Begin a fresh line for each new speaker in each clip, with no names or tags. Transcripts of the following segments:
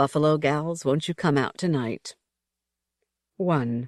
Buffalo gals, won't you come out tonight? 1.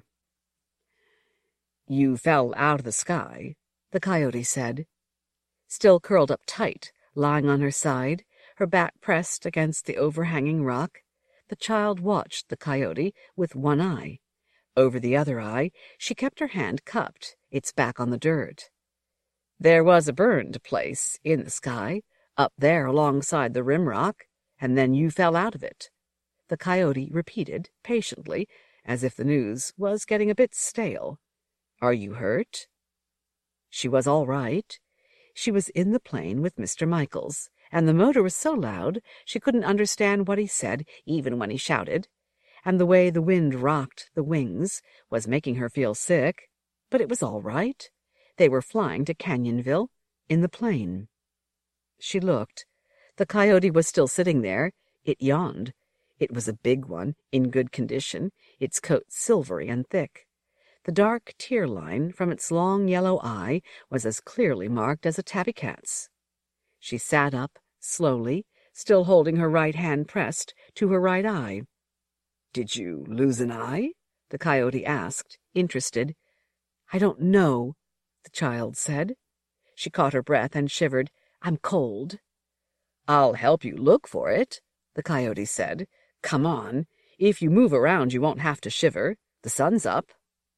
You fell out of the sky, the coyote said. Still curled up tight, lying on her side, her back pressed against the overhanging rock, the child watched the coyote with one eye. Over the other eye, she kept her hand cupped, its back on the dirt. There was a burned place in the sky, up there alongside the rim rock, and then you fell out of it. The coyote repeated, patiently, as if the news was getting a bit stale. Are you hurt? She was all right. She was in the plane with Mr. Michaels, and the motor was so loud she couldn't understand what he said even when he shouted, and the way the wind rocked the wings was making her feel sick, but it was all right. They were flying to Canyonville in the plane. She looked. The coyote was still sitting there. It yawned. It was a big one, in good condition, its coat silvery and thick. The dark tear line from its long yellow eye was as clearly marked as a tabby cat's. She sat up, slowly, still holding her right hand pressed to her right eye. "Did you lose an eye?" the coyote asked, interested. "I don't know," the child said. She caught her breath and shivered. "I'm cold." "I'll help you look for it," the coyote said. "Come on. If you move around, you won't have to shiver. The sun's up."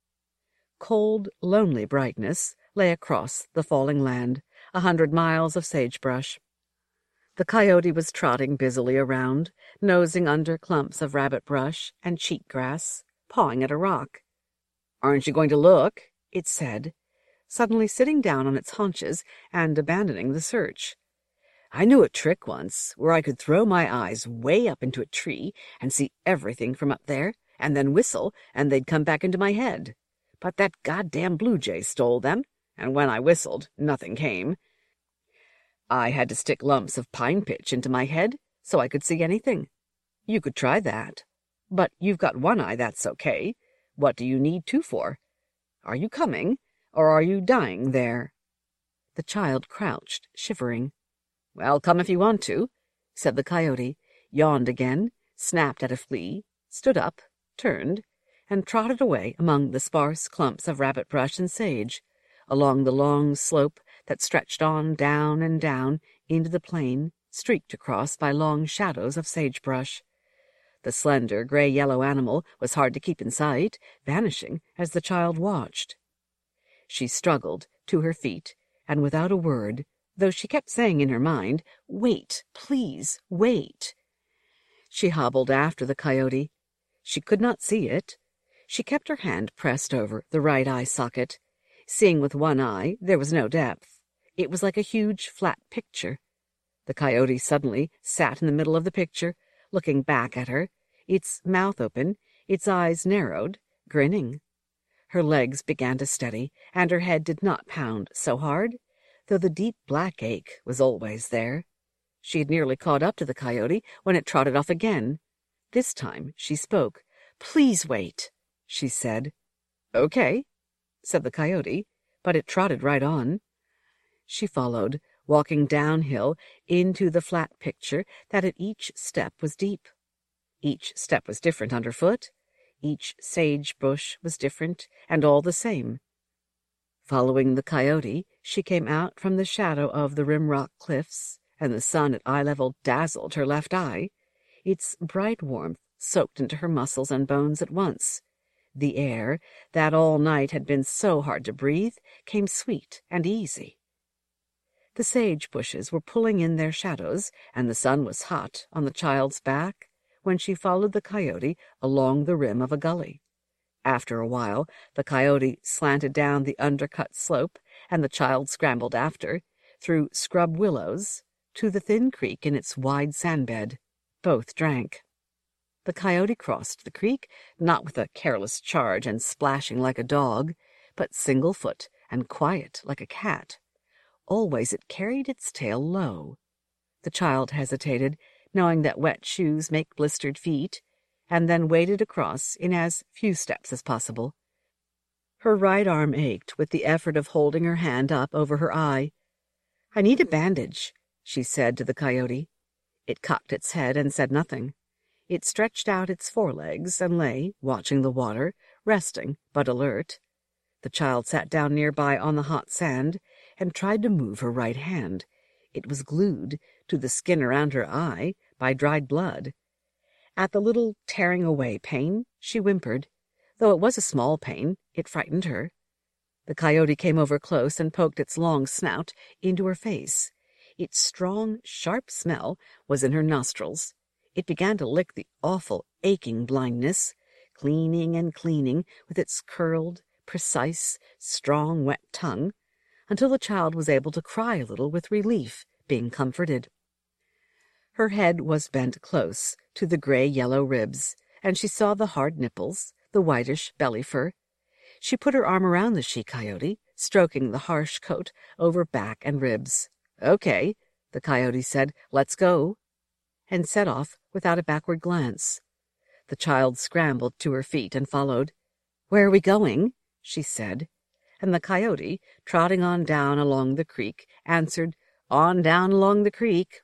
Cold, lonely brightness lay across the falling land, 100 miles of sagebrush. The coyote was trotting busily around, nosing under clumps of rabbit brush and cheat grass, pawing at a rock. "Aren't you going to look?" it said, suddenly sitting down on its haunches and abandoning the search. "I knew a trick once where I could throw my eyes way up into a tree and see everything from up there, and then whistle, and they'd come back into my head. But that goddamn blue jay stole them, and when I whistled, nothing came. I had to stick lumps of pine pitch into my head so I could see anything. You could try that. But you've got one eye, that's okay. What do you need two for? Are you coming, or are you dying there?" The child crouched, shivering. "Well, come if you want to," said the coyote, yawned again, snapped at a flea, stood up, turned, and trotted away among the sparse clumps of rabbit brush and sage, along the long slope that stretched on down and down into the plain, streaked across by long shadows of sagebrush. The slender, gray-yellow animal was hard to keep in sight, vanishing as the child watched. She struggled to her feet, and without a word, though she kept saying in her mind, "Wait, please, wait." She hobbled after the coyote. She could not see it. She kept her hand pressed over the right eye socket. Seeing with one eye, there was no depth. It was like a huge, flat picture. The coyote suddenly sat in the middle of the picture, looking back at her, its mouth open, its eyes narrowed, grinning. Her legs began to steady, and her head did not pound so hard, though the deep black ache was always there. She had nearly caught up to the coyote when it trotted off again. This time she spoke. "Please wait," she said. "Okay," said the coyote, but it trotted right on. She followed, walking downhill into the flat picture that at each step was deep. Each step was different underfoot. Each sage bush was different, and all the same. Following the coyote, she came out from the shadow of the rim-rock cliffs, and the sun at eye level dazzled her left eye. Its bright warmth soaked into her muscles and bones at once. The air, that all night had been so hard to breathe, came sweet and easy. The sage bushes were pulling in their shadows, and the sun was hot on the child's back when she followed the coyote along the rim of a gully. After a while, the coyote slanted down the undercut slope, and the child scrambled after, through scrub willows, to the thin creek in its wide sandbed. Both drank. The coyote crossed the creek, not with a careless charge and splashing like a dog, but single-foot and quiet like a cat. Always it carried its tail low. The child hesitated, knowing that wet shoes make blistered feet, and then waded across in as few steps as possible. Her right arm ached with the effort of holding her hand up over her eye. "I need a bandage," she said to the coyote. It cocked its head and said nothing. It stretched out its forelegs and lay, watching the water, resting but alert. The child sat down nearby on the hot sand and tried to move her right hand. It was glued to the skin around her eye by dried blood. At the little tearing away pain, she whimpered. Though it was a small pain, it frightened her. The coyote came over close and poked its long snout into her face. Its strong, sharp smell was in her nostrils. It began to lick the awful, aching blindness, cleaning and cleaning with its curled, precise, strong, wet tongue, until the child was able to cry a little with relief, being comforted. Her head was bent close to the gray-yellow ribs, and she saw the hard nipples, the whitish belly fur. She put her arm around the she-coyote, stroking the harsh coat over back and ribs. "Okay," the coyote said, "let's go," and set off without a backward glance. The child scrambled to her feet and followed. "Where are we going?" she said, and the coyote, trotting on down along the creek, answered, "On down along the creek."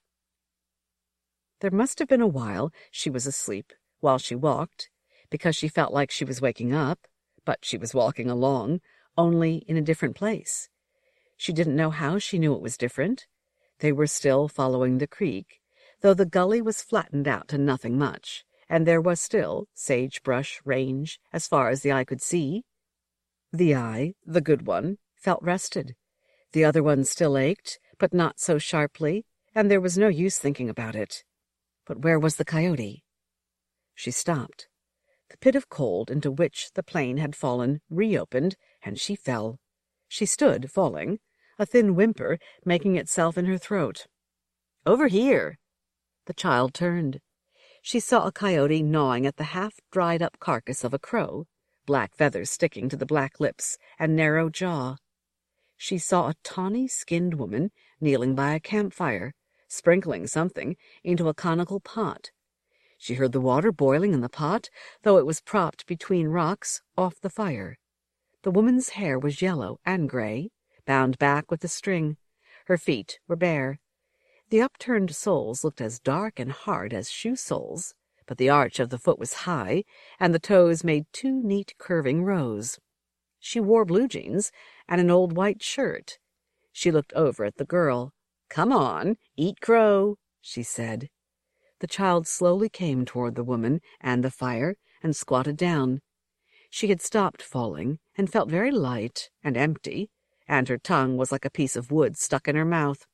There must have been a while she was asleep while she walked, because she felt like she was waking up, but she was walking along, only in a different place. She didn't know how she knew it was different. They were still following the creek, though the gully was flattened out to nothing much, and there was still sagebrush range as far as the eye could see. The eye, the good one, felt rested. The other one still ached, but not so sharply, and there was no use thinking about it. But where was the coyote? She stopped. The pit of cold into which the plane had fallen reopened, and she fell. She stood, falling, a thin whimper making itself in her throat. "Over here!" The child turned. She saw a coyote gnawing at the half-dried-up carcass of a crow, black feathers sticking to the black lips and narrow jaw. She saw a tawny-skinned woman kneeling by a campfire, sprinkling something into a conical pot. She heard the water boiling in the pot, though it was propped between rocks off the fire. The woman's hair was yellow and gray, bound back with a string. Her feet were bare. The upturned soles looked as dark and hard as shoe soles, but the arch of the foot was high, and the toes made two neat curving rows. She wore blue jeans and an old white shirt. She looked over at the girl. "Come on, eat crow," she said. The child slowly came toward the woman and the fire and squatted down. She had stopped falling and felt very light and empty, and her tongue was like a piece of wood stuck in her mouth.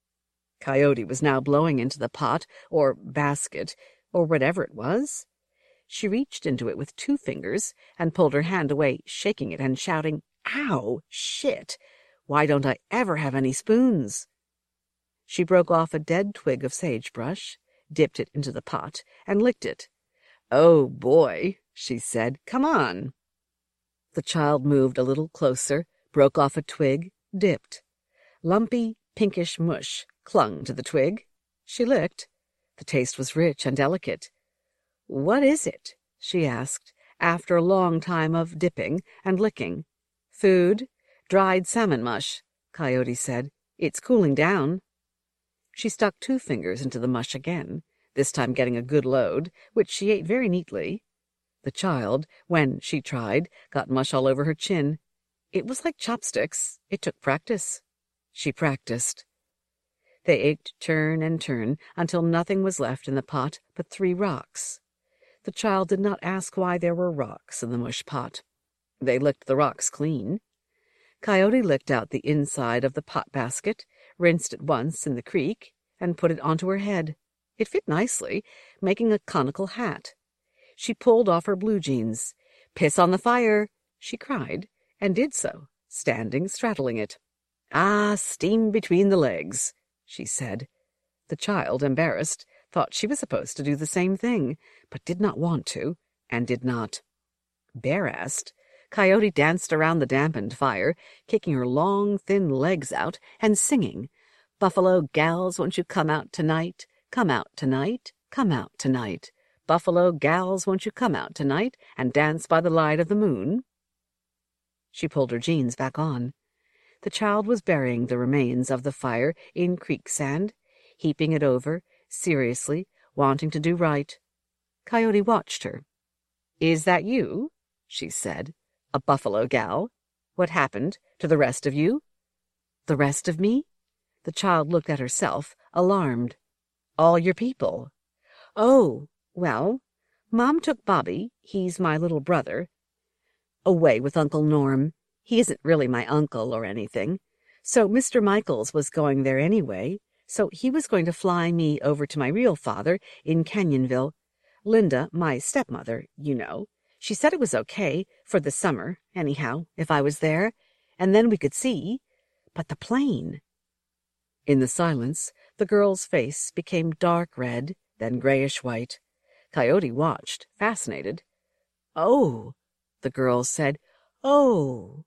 Coyote was now blowing into the pot, or basket, or whatever it was. She reached into it with 2 fingers and pulled her hand away, shaking it and shouting, "Ow! Shit! Why don't I ever have any spoons?" She broke off a dead twig of sagebrush, dipped it into the pot, and licked it. "Oh, boy," she said. "Come on." The child moved a little closer, broke off a twig, dipped. Lumpy, pinkish mush clung to the twig. She licked. The taste was rich and delicate. "What is it?" she asked, after a long time of dipping and licking. "Food. Dried salmon mush," Coyote said. "It's cooling down." She stuck 2 fingers into the mush again, this time getting a good load, which she ate very neatly. The child, when she tried, got mush all over her chin. It was like chopsticks. It took practice. She practiced. They ate turn and turn until nothing was left in the pot but 3 rocks. The child did not ask why there were rocks in the mush pot. They licked the rocks clean. Coyote licked out the inside of the pot basket, rinsed it once in the creek, and put it onto her head. It fit nicely, making a conical hat. She pulled off her blue jeans. "Piss on the fire," she cried, and did so, standing straddling it. "Ah, steam between the legs," she said. The child, embarrassed, thought she was supposed to do the same thing, but did not want to, and did not. Bare-assed, Coyote danced around the dampened fire, kicking her long, thin legs out and singing, "Buffalo gals, won't you come out tonight? Come out tonight, come out tonight. Buffalo gals, won't you come out tonight and dance by the light of the moon?" She pulled her jeans back on. The child was burying the remains of the fire in creek sand, heaping it over, seriously, wanting to do right. Coyote watched her. "Is that you?" she said. "A buffalo gal? What happened to the rest of you?" "The rest of me?" The child looked at herself, alarmed. "All your people." "Oh, well, Mom took Bobby, he's my little brother, away with Uncle Norm. He isn't really my uncle or anything. So Mr. Michaels was going there anyway, so he was going to fly me over to my real father in Canyonville. Linda, my stepmother, you know. She said it was okay, for the summer, anyhow, if I was there, and then we could see. But the plane—" In the silence, the girl's face became dark red, then grayish-white. Coyote watched, fascinated. "Oh," the girl said. "Oh,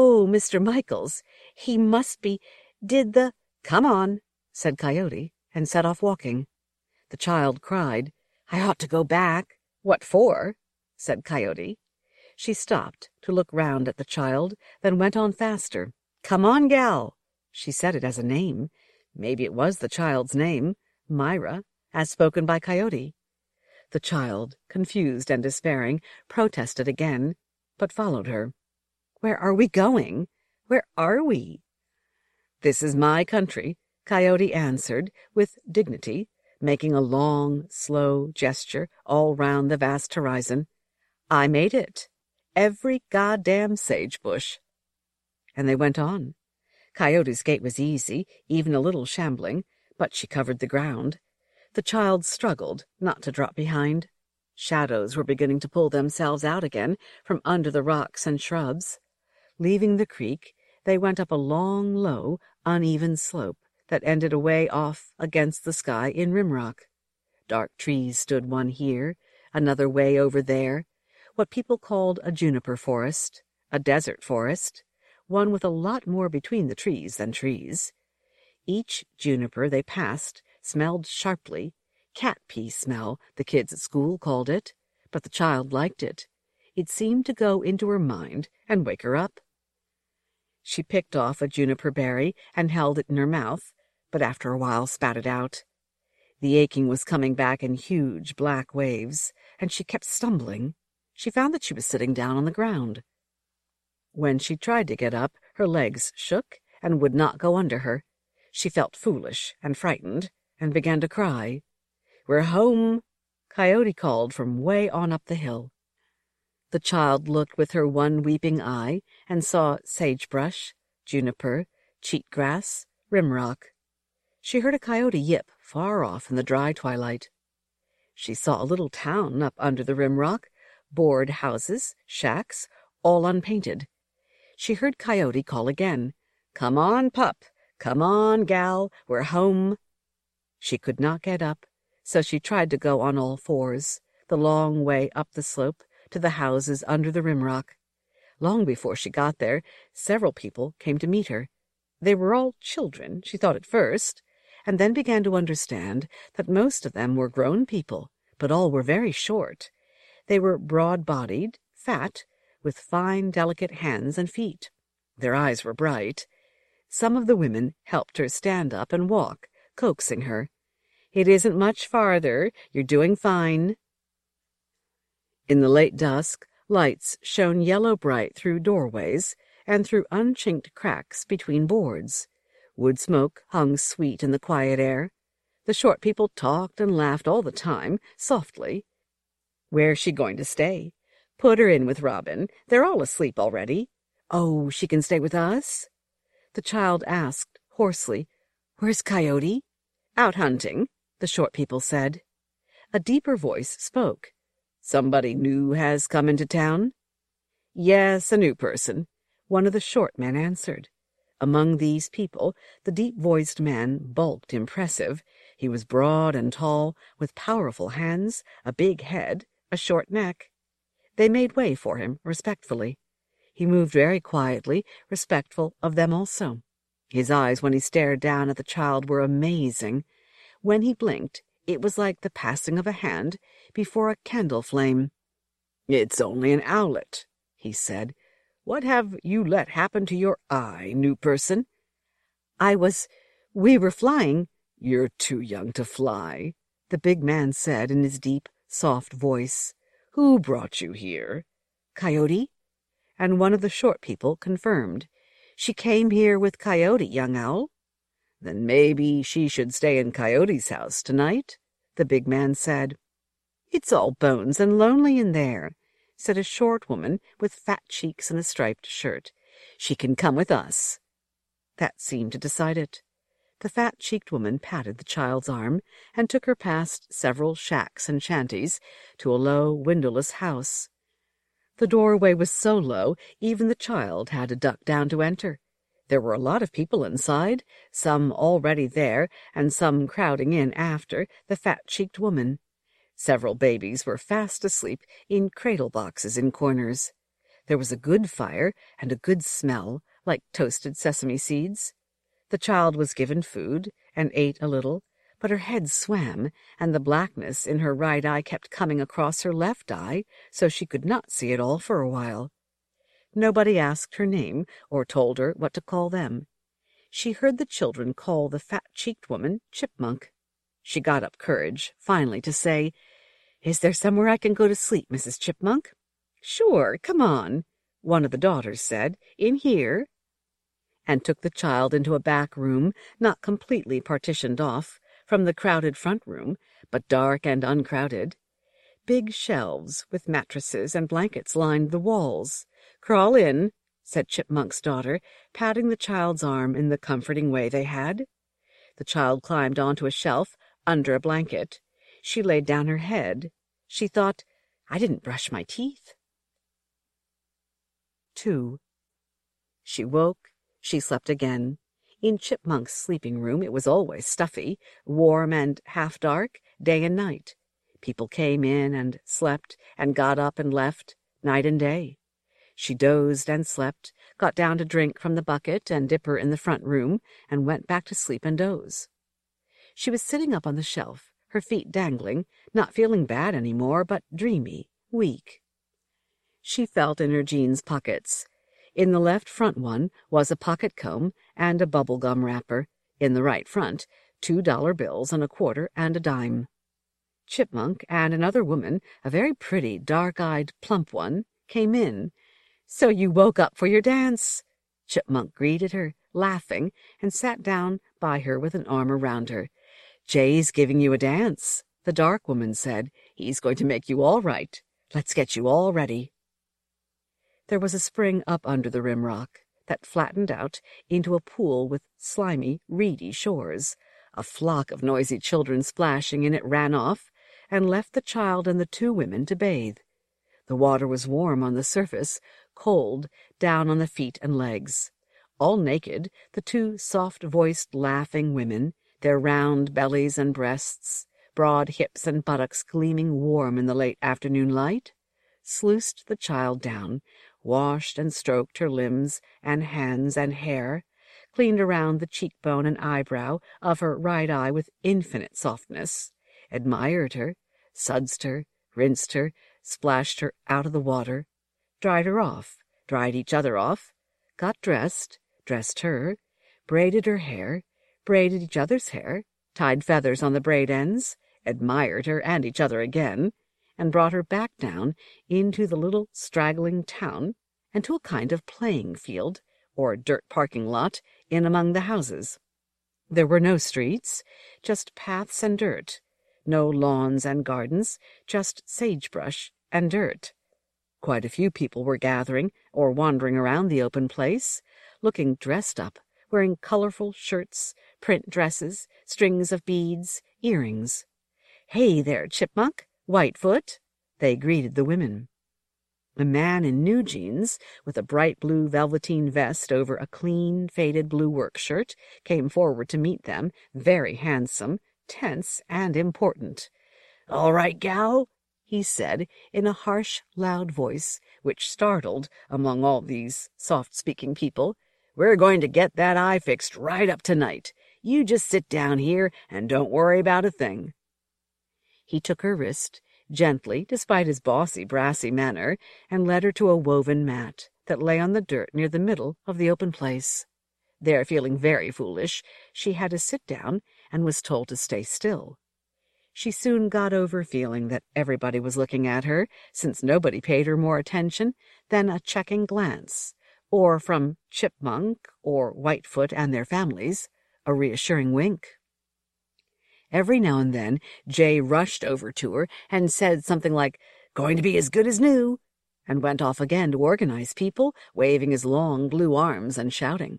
Mr. Michaels. He must be— Did the—" "Come on," said Coyote, and set off walking. The child cried, "I ought to go back." "What for?" said Coyote. She stopped to look round at the child, then went on faster. "Come on, gal." She said it as a name. Maybe it was the child's name, Myra, as spoken by Coyote. The child, confused and despairing, protested again, but followed her. "Where are we going? Where are we?" "This is my country," Coyote answered with dignity, making a long, slow gesture all round the vast horizon. "I made it. Every goddamn sagebush." And they went on. Coyote's gait was easy, even a little shambling, but she covered the ground. The child struggled not to drop behind. Shadows were beginning to pull themselves out again from under the rocks and shrubs. Leaving the creek, they went up a long, low, uneven slope that ended away off against the sky in rimrock. Dark trees stood one here, another way over there, what people called a juniper forest, a desert forest, one with a lot more between the trees than trees. Each juniper they passed smelled sharply, cat pee smell, the kids at school called it, but the child liked it. It seemed to go into her mind and wake her up. She picked off a juniper berry and held it in her mouth, but after a while spat it out. The aching was coming back in huge black waves, and she kept stumbling. She found that she was sitting down on the ground. When she tried to get up, her legs shook and would not go under her. She felt foolish and frightened, and began to cry. "We're home," Coyote called from way on up the hill. The child looked with her one weeping eye and saw sagebrush, juniper, cheatgrass, rimrock. She heard a coyote yip far off in the dry twilight. She saw a little town up under the rimrock, board houses, shacks, all unpainted. She heard Coyote call again, "Come on, pup! Come on, gal! We're home!" She could not get up, so she tried to go on all fours, the long way up the slope to the houses under the rimrock. Long before she got there, several people came to meet her. They were all children, she thought at first, and then began to understand that most of them were grown people, but all were very short. They were broad-bodied, fat, with fine, delicate hands and feet. Their eyes were bright. Some of the women helped her stand up and walk, coaxing her. "It isn't much farther. You're doing fine." In the late dusk, lights shone yellow-bright through doorways and through unchinked cracks between boards. Wood smoke hung sweet in the quiet air. The short people talked and laughed all the time, softly. "Where's she going to stay? Put her in with Robin. They're all asleep already." "Oh, she can stay with us?" The child asked, hoarsely. "Where's Coyote?" "Out hunting," the short people said. A deeper voice spoke. "Somebody new has come into town?" "Yes, a new person," one of the short men answered. Among these people, the deep-voiced man bulked impressive. He was broad and tall, with powerful hands, a big head, a short neck. They made way for him respectfully. He moved very quietly, respectful of them also. His eyes, when he stared down at the child, were amazing. When he blinked, it was like the passing of a hand before a candle flame. "It's only an owlet," he said. "What have you let happen to your eye, new person?" We were flying." "You're too young to fly," the big man said in his deep, soft voice. "Who brought you here?" "Coyote?" And one of the short people confirmed. "She came here with Coyote, young owl." "Then maybe she should stay in Coyote's house tonight," the big man said. "It's all bones and lonely in there," said a short woman with fat cheeks and a striped shirt. "She can come with us." That seemed to decide it. The fat-cheeked woman patted the child's arm and took her past several shacks and shanties to a low, windowless house. The doorway was so low even the child had to duck down to enter. There were a lot of people inside, some already there and some crowding in after the fat-cheeked woman. Several babies were fast asleep in cradle boxes in corners. There was a good fire and a good smell, like toasted sesame seeds. The child was given food and ate a little, but her head swam, and the blackness in her right eye kept coming across her left eye, so she could not see it all for a while. Nobody asked her name or told her what to call them. She heard the children call the fat-cheeked woman Chipmunk. She got up courage, finally, to say, "Is there somewhere I can go to sleep, Mrs. Chipmunk?" "Sure, come on," one of the daughters said, "in here," and took the child into a back room not completely partitioned off from the crowded front room, but dark and uncrowded. Big shelves with mattresses and blankets lined the walls. "Crawl in," said Chipmunk's daughter, patting the child's arm in the comforting way they had. The child climbed onto a shelf under a blanket. She laid down her head. She thought, "I didn't brush my teeth." 2. She woke. She slept again. In Chipmunk's sleeping room it was always stuffy, warm and half dark, day and night. People came in and slept and got up and left, night and day. She dozed and slept, got down to drink from the bucket and dipper in the front room, and went back to sleep and doze. She was sitting up on the shelf, her feet dangling, not feeling bad any more, but dreamy, weak. She felt in her jeans pockets. In the left front one was a pocket comb and a bubble-gum wrapper. In the right front, $2 bills and a quarter and a dime. Chipmunk and another woman, a very pretty, dark-eyed, plump one, came in. "So you woke up for your dance." Chipmunk greeted her, laughing, and sat down by her with an arm around her. "Jay's giving you a dance," the dark woman said. "He's going to make you all right. Let's get you all ready." There was a spring up under the rim rock that flattened out into a pool with slimy, reedy shores. A flock of noisy children splashing in it ran off and left the child and the two women to bathe. The water was warm on the surface, cold down on the feet and legs. All naked, the two soft-voiced, laughing women, their round bellies and breasts, broad hips and buttocks gleaming warm in the late afternoon light, sluiced the child down, washed and stroked her limbs and hands and hair, cleaned around the cheekbone and eyebrow of her right eye with infinite softness, admired her, sudsed her, rinsed her, splashed her out of the water, dried her off, dried each other off, got dressed, dressed her, braided her hair, braided each other's hair, tied feathers on the braid ends, admired her and each other again, and brought her back down into the little straggling town and to a kind of playing field or dirt parking lot in among the houses. There were no streets, just paths and dirt, no lawns and gardens, just sagebrush and dirt. Quite a few people were gathering or wandering around the open place, looking dressed up, wearing colorful shirts, print dresses, strings of beads, earrings. "Hey there, Chipmunk! Whitefoot!" they greeted the women. A man in new jeans, with a bright blue velveteen vest over a clean, faded blue work shirt, came forward to meet them, very handsome, tense, and important. "All right, gal?" he said, in a harsh, loud voice, which startled among all these soft-speaking people. "We're going to get that eye fixed right up tonight. You just sit down here and don't worry about a thing." He took her wrist, gently, despite his bossy, brassy manner, and led her to a woven mat that lay on the dirt near the middle of the open place. There, feeling very foolish, she had to sit down and was told to stay still. She soon got over feeling that everybody was looking at her, since nobody paid her more attention than a checking glance, or from Chipmunk or Whitefoot and their families, a reassuring wink. Every now and then, Jay rushed over to her and said something like, "Going to be as good as new," and went off again to organize people, waving his long blue arms and shouting.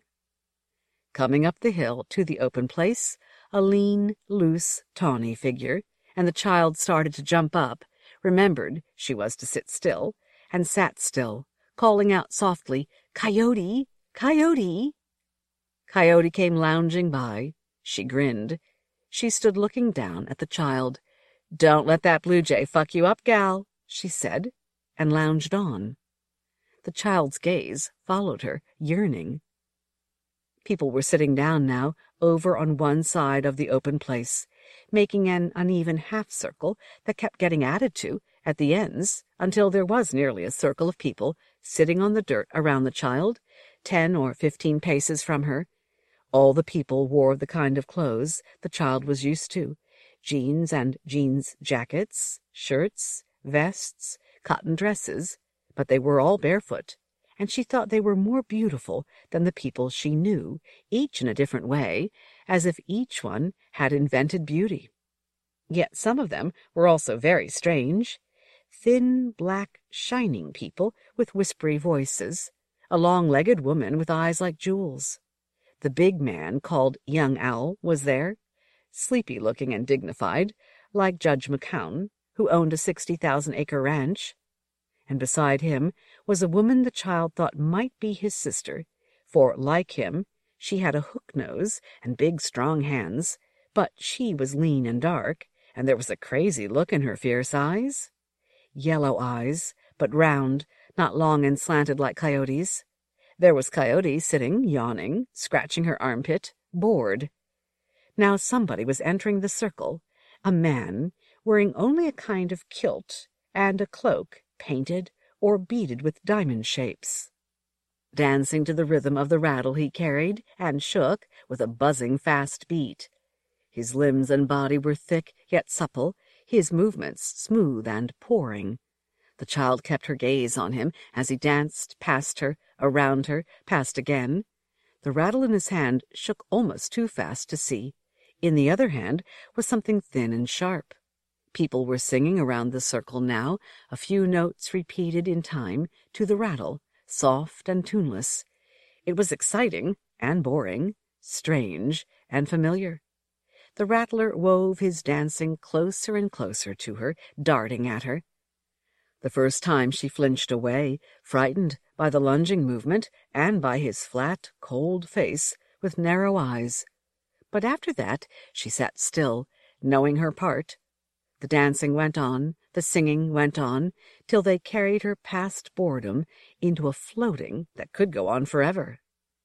Coming up the hill to the open place, a lean, loose, tawny figure, and the child started to jump up, remembered she was to sit still, and sat still, calling out softly, "Coyote! Coyote!" Coyote came lounging by. She grinned. She stood looking down at the child. "Don't let that blue jay fuck you up, gal," she said, and lounged on. The child's gaze followed her, yearning. People were sitting down now, over on one side of the open place, making an uneven half-circle that kept getting added to at the ends until there was nearly a circle of people sitting on the dirt around the child, 10 or 15 paces from her. All the people wore the kind of clothes the child was used to, jeans and jeans jackets, shirts, vests, cotton dresses, but they were all barefoot, and she thought they were more beautiful than the people she knew, each in a different way, as if each one had invented beauty. Yet some of them were also very strange. Thin, black, shining people with whispery voices, a long-legged woman with eyes like jewels. The big man called Young Owl was there, sleepy-looking and dignified, like Judge McCown, who owned a 60,000-acre ranch. And beside him was a woman the child thought might be his sister, for, like him, she had a hook nose and big, strong hands, but she was lean and dark, and there was a crazy look in her fierce eyes. Yellow eyes, but round, not long and slanted like Coyote's. There was Coyote sitting, yawning, scratching her armpit, bored. Now somebody was entering the circle, a man, wearing only a kind of kilt and a cloak painted or beaded with diamond shapes, dancing to the rhythm of the rattle he carried and shook with a buzzing fast beat. His limbs and body were thick yet supple, his movements smooth and pouring. The child kept her gaze on him as he danced past her, around her, past again. The rattle in his hand shook almost too fast to see. In the other hand was something thin and sharp. People were singing around the circle now, a few notes repeated in time to the rattle, soft and tuneless. It was exciting and boring, strange and familiar. The rattler wove his dancing closer and closer to her, darting at her. The first time she flinched away, frightened by the lunging movement and by his flat, cold face with narrow eyes. But after that she sat still, knowing her part. The dancing went on, the singing went on, till they carried her past boredom into a floating that could go on forever.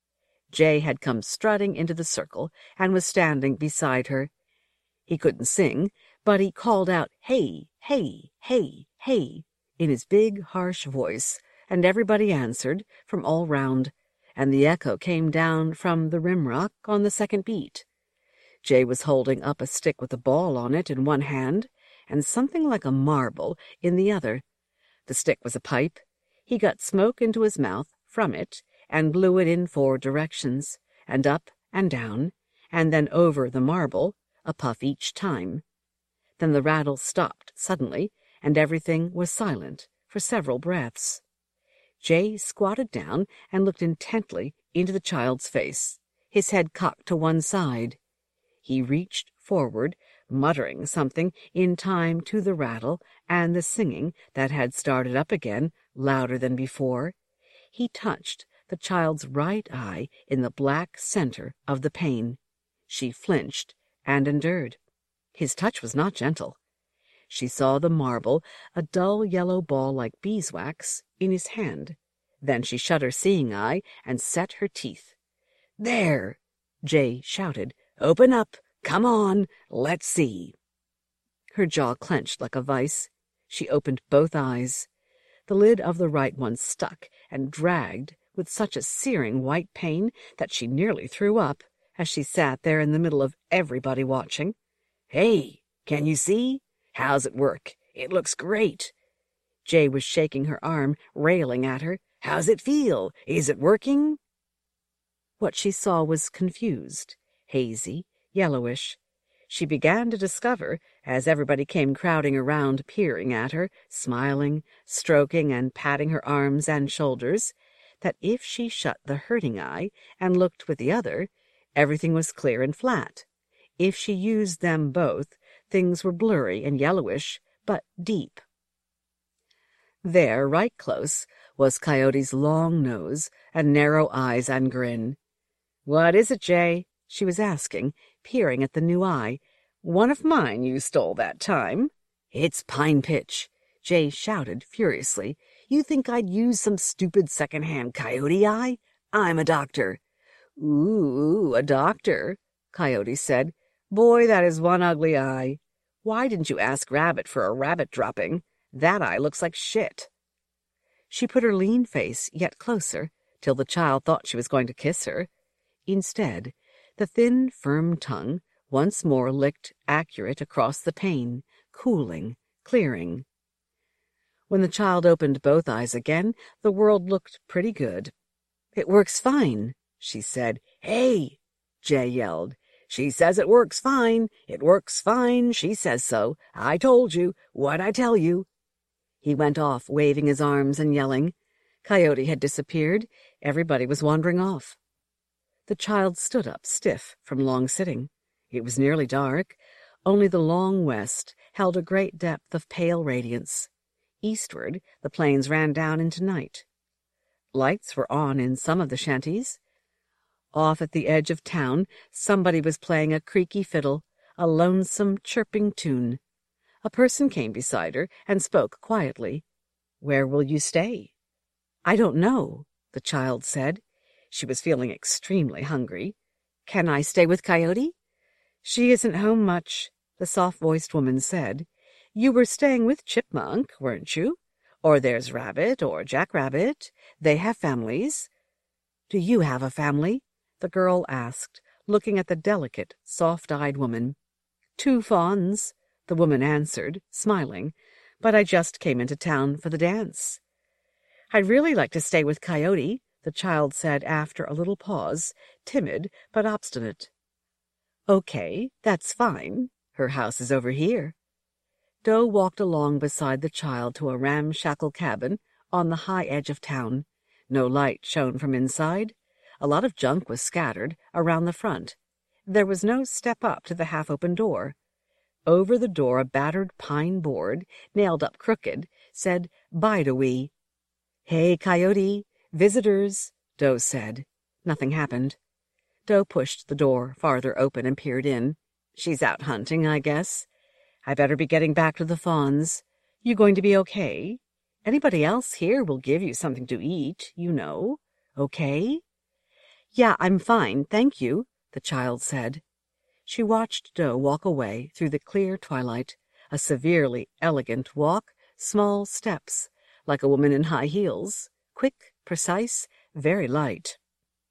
Jay had come strutting into the circle and was standing beside her. He couldn't sing, but he called out, "Hey, hey, hey, hey," in his big, harsh voice, and everybody answered from all round, and the echo came down from the rimrock on the second beat. Jay was holding up a stick with a ball on it in one hand, and something like a marble in the other. The stick was a pipe. He got smoke into his mouth from it, and blew it in 4 directions, and up and down, and then over the marble, a puff each time. Then the rattle stopped suddenly, and everything was silent for several breaths. Jay squatted down and looked intently into the child's face, his head cocked to one side. He reached forward, muttering something in time to the rattle and the singing that had started up again, louder than before. He touched the child's right eye in the black center of the pane. She flinched and endured. His touch was not gentle. She saw the marble, a dull yellow ball like beeswax, in his hand. Then she shut her seeing eye and set her teeth. "There!" Jay shouted. "Open up! Come on! Let's see!" Her jaw clenched like a vice. She opened both eyes. The lid of the right one stuck and dragged with such a searing white pain that she nearly threw up as she sat there in the middle of everybody watching. "Hey, Can you see? How's it work? It looks great. Jay was shaking her arm, railing at her. How's it feel? Is it working? What she saw was confused, hazy, yellowish. She began to discover, as everybody came crowding around, peering at her, smiling, stroking and patting her arms and shoulders, that if she shut the hurting eye and looked with the other, everything was clear and flat. If she used them both, things were blurry and yellowish, but deep. There, right close, was Coyote's long nose and narrow eyes and grin. "What is it, Jay?" she was asking, peering at the new eye. "One of mine you stole that time." "It's Pine Pitch," Jay shouted furiously. "You think I'd use some stupid second-hand coyote eye? I'm a doctor." "Ooh, a doctor," Coyote said. "Boy, that is one ugly eye. Why didn't you ask Rabbit for a rabbit dropping? That eye looks like shit." She put her lean face yet closer, till the child thought she was going to kiss her. Instead, the thin, firm tongue once more licked accurate across the pane, cooling, clearing. When the child opened both eyes again, the world looked pretty good. "It works fine," she said. "Hey!" Jay yelled. "She says it works fine. It works fine. She says so. I told you. What'd I tell you?" He went off, waving his arms and yelling. Coyote had disappeared. Everybody was wandering off. The child stood up, stiff from long sitting. It was nearly dark. Only the long west held a great depth of pale radiance. Eastward, the plains ran down into night. Lights were on in some of the shanties. Off at the edge of town, somebody was playing a creaky fiddle, a lonesome, chirping tune. A person came beside her and spoke quietly. "Where will you stay?" "I don't know," the child said. She was feeling extremely hungry. "Can I stay with Coyote?" "She isn't home much," the soft-voiced woman said. "You were staying with Chipmunk, weren't you? Or there's Rabbit or Jackrabbit. They have families." "Do you have a family?" the girl asked, looking at the delicate, soft-eyed woman. "2 fawns," the woman answered, smiling. "But I just came into town for the dance." "I'd really like to stay with Coyote," the child said after a little pause, timid but obstinate. "Okay, that's fine. Her house is over here." Doe walked along beside the child to a ramshackle cabin on the high edge of town. No light shone from inside. A lot of junk was scattered around the front. There was no step up to the half-open door. Over the door a battered pine board, nailed up crooked, said, "Bide a wee." "Hey, Coyote, visitors," Doe said. Nothing happened. Doe pushed the door farther open and peered in. "She's out hunting, I guess. I better be getting back to the fawns. You going to be okay? Anybody else here will give you something to eat, you know. Okay?" "Yeah, I'm fine, thank you," the child said. She watched Doe walk away through the clear twilight, a severely elegant walk, small steps, like a woman in high heels, quick, precise, very light.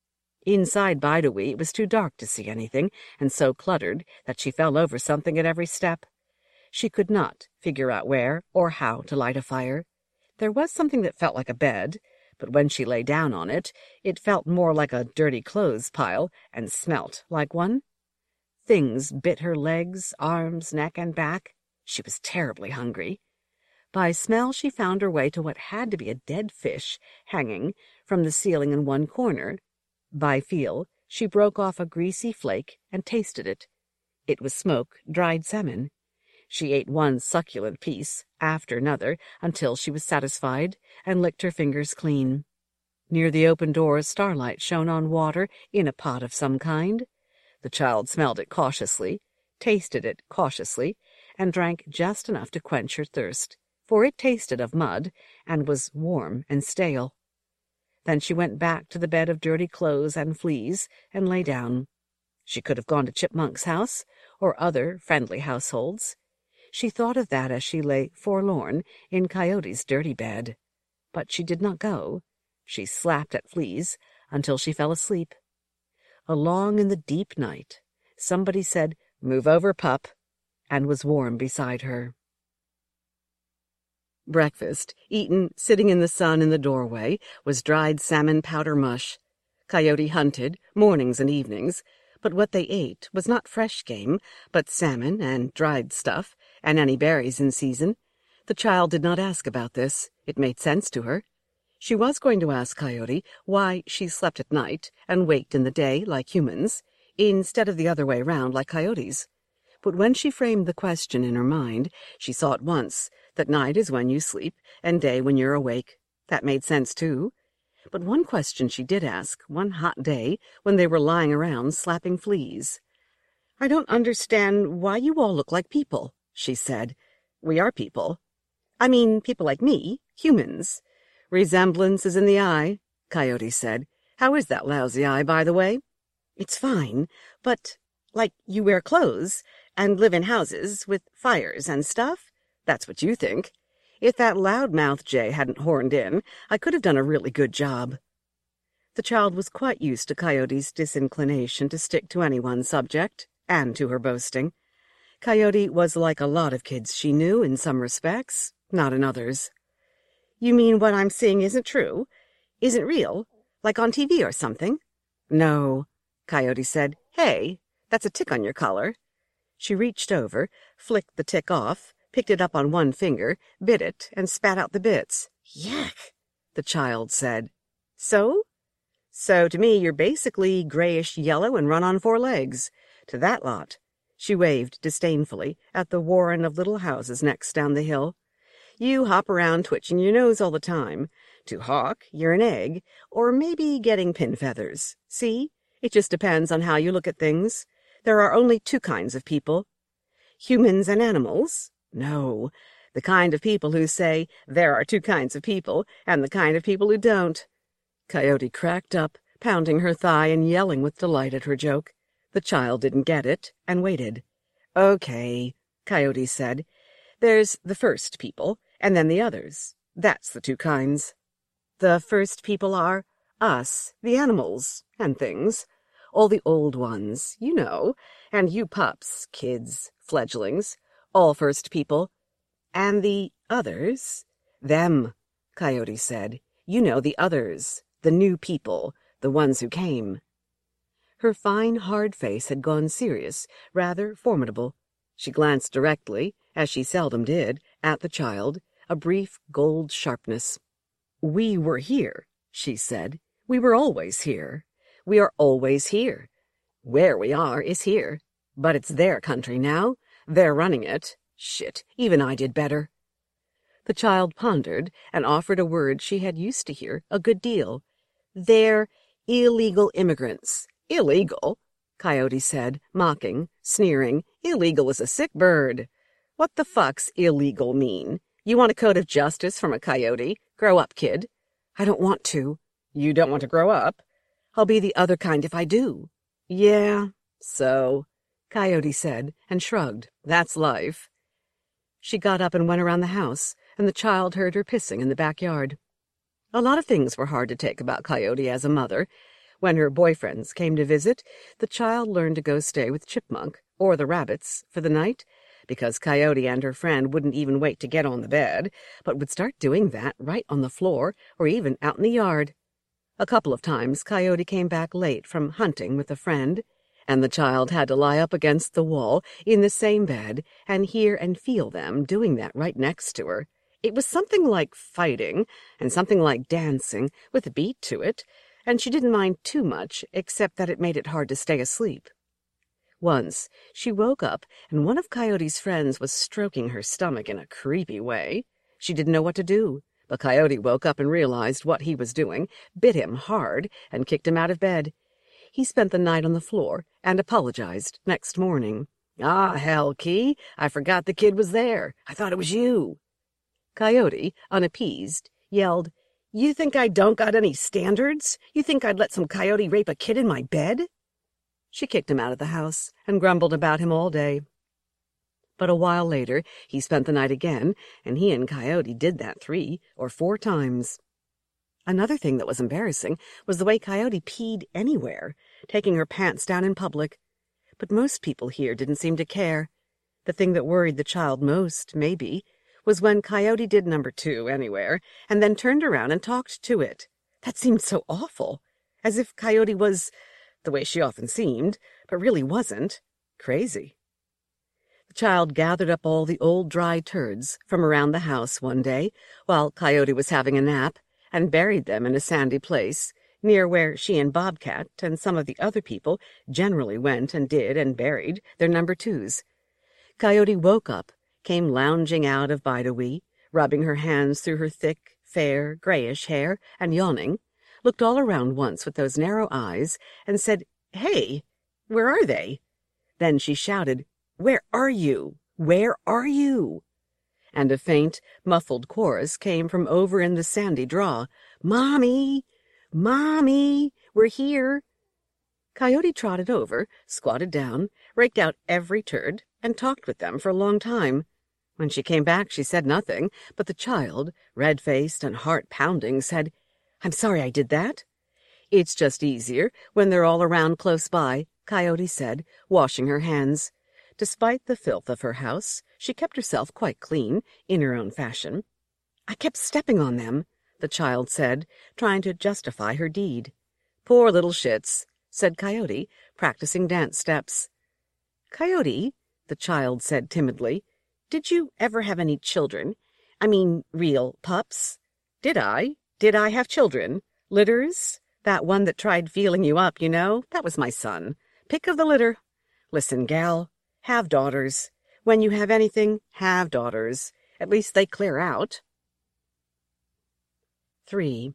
Inside Bide-A-Wee it was too dark to see anything, and so cluttered that she fell over something at every step. She could not figure out where or how to light a fire. There was something that felt like a bed, but when she lay down on it, it felt more like a dirty clothes pile and smelt like one. Things bit her legs, arms, neck, and back. She was terribly hungry. By smell she found her way to what had to be a dead fish hanging from the ceiling in one corner. By feel, she broke off a greasy flake and tasted it. It was smoked, dried salmon. She ate one succulent piece after another until she was satisfied and licked her fingers clean. Near the open door starlight shone on water in a pot of some kind. The child smelled it cautiously, tasted it cautiously, and drank just enough to quench her thirst, for it tasted of mud and was warm and stale. Then she went back to the bed of dirty clothes and fleas and lay down. She could have gone to Chipmunk's house or other friendly households. She thought of that as she lay forlorn in Coyote's dirty bed. But she did not go. She slapped at fleas until she fell asleep. Along in the deep night, somebody said, "Move over, pup," and was warm beside her. Breakfast, eaten sitting in the sun in the doorway, was dried salmon powder mush. Coyote hunted, mornings and evenings, but what they ate was not fresh game, but salmon and dried stuff, and any berries in season. The child did not ask about this. It made sense to her. She was going to ask Coyote why she slept at night and waked in the day like humans, instead of the other way round like coyotes. But when she framed the question in her mind, she saw at once that night is when you sleep and day when you're awake. That made sense, too. But one question she did ask, one hot day, when they were lying around slapping fleas. "I don't understand why you all look like people," she said. "We are people. I mean, people like me, humans." "Resemblance is in the eye," Coyote said. "How is that lousy eye, by the way?" "It's fine, but, like, you wear clothes and live in houses with fires and stuff? That's what you think. If that loudmouth jay hadn't horned in, I could have done a really good job." The child was quite used to Coyote's disinclination to stick to any one subject, and to her boasting. Coyote was like a lot of kids she knew in some respects, not in others. "You mean what I'm seeing isn't true? Isn't real? Like on TV or something?" "No," Coyote said. "Hey, that's a tick on your collar." She reached over, flicked the tick off, picked it up on one finger, bit it, and spat out the bits. "Yuck," the child said. "So? So to me you're basically grayish-yellow and run on 4 legs. To that lot." She waved disdainfully at the warren of little houses next down the hill. "You hop around twitching your nose all the time. To Hawk, you're an egg, or maybe getting pin feathers. See? It just depends on how you look at things. There are only 2 kinds of people. Humans and animals? No, the kind of people who say there are 2 kinds of people, and the kind of people who don't." Coyote cracked up, pounding her thigh and yelling with delight at her joke. The child didn't get it, and waited. "Okay," Coyote said. "There's the first people, and then the others. That's the 2 kinds. The first people are us, the animals, and things. All the old ones, you know, and you pups, kids, fledglings, all first people. And the others? Them," Coyote said. "You know, the others, the new people, the ones who came." Her fine, hard face had gone serious, rather formidable. She glanced directly, as she seldom did, at the child, a brief gold sharpness. "We were here," she said. "We were always here. We are always here. Where we are is here. But it's their country now. They're running it. Shit, even I did better." The child pondered and offered a word she had used to hear a good deal. "They're illegal immigrants." "Illegal?" Coyote said, mocking, sneering. "Illegal is a sick bird. What the fuck's illegal mean? You want a code of justice from a coyote? Grow up, kid." "I don't want to." "You don't want to grow up?" "I'll be the other kind if I do." "Yeah, so," Coyote said, and shrugged. "That's life." She got up and went around the house, and the child heard her pissing in the backyard. A lot of things were hard to take about Coyote as a mother. When her boyfriends came to visit, the child learned to go stay with Chipmunk, or the rabbits, for the night, because Coyote and her friend wouldn't even wait to get on the bed, but would start doing that right on the floor, or even out in the yard. A couple of times Coyote came back late from hunting with a friend, and the child had to lie up against the wall in the same bed and hear and feel them doing that right next to her. It was something like fighting, and something like dancing, with a beat to it, and she didn't mind too much, except that it made it hard to stay asleep. Once she woke up, and one of Coyote's friends was stroking her stomach in a creepy way. She didn't know what to do, but Coyote woke up and realized what he was doing, bit him hard, and kicked him out of bed. He spent the night on the floor and apologized next morning. "Ah, hell, Key, I forgot the kid was there. I thought it was you." Coyote, unappeased, yelled, "You think I don't got any standards? You think I'd let some coyote rape a kid in my bed?" She kicked him out of the house and grumbled about him all day. But a while later he spent the night again, and he and Coyote did that 3 or 4 times. Another thing that was embarrassing was the way Coyote peed anywhere, taking her pants down in public. But most people here didn't seem to care. The thing that worried the child most, maybe, was when Coyote did number 2 anywhere, and then turned around and talked to it. That seemed so awful, as if Coyote was, the way she often seemed, but really wasn't, crazy. The child gathered up all the old dry turds from around the house one day, while Coyote was having a nap, and buried them in a sandy place, near where she and Bobcat and some of the other people generally went and did and buried their number 2s. Coyote woke up, came lounging out of Bidowee, rubbing her hands through her thick, fair, grayish hair, and yawning, looked all around once with those narrow eyes, and said, "Hey, where are they?" Then she shouted, "Where are you? Where are you?" And a faint, muffled chorus came from over in the sandy draw, "Mommy! Mommy! We're here!" Coyote trotted over, squatted down, raked out every turd, and talked with them for a long time. When she came back, she said nothing, but the child, red-faced and heart-pounding, said, "I'm sorry I did that." "It's just easier when they're all around close by," Coyote said, washing her hands. Despite the filth of her house, she kept herself quite clean, in her own fashion. "I kept stepping on them," the child said, trying to justify her deed. "Poor little shits," said Coyote, practicing dance steps. "Coyote," the child said timidly, "did you ever have any children? I mean, real pups?" "Did I? Did I have children? Litters? That one that tried feeling you up, you know, that was my son. Pick of the litter. Listen, gal, have daughters. When you have anything, have daughters. At least they clear out." 3.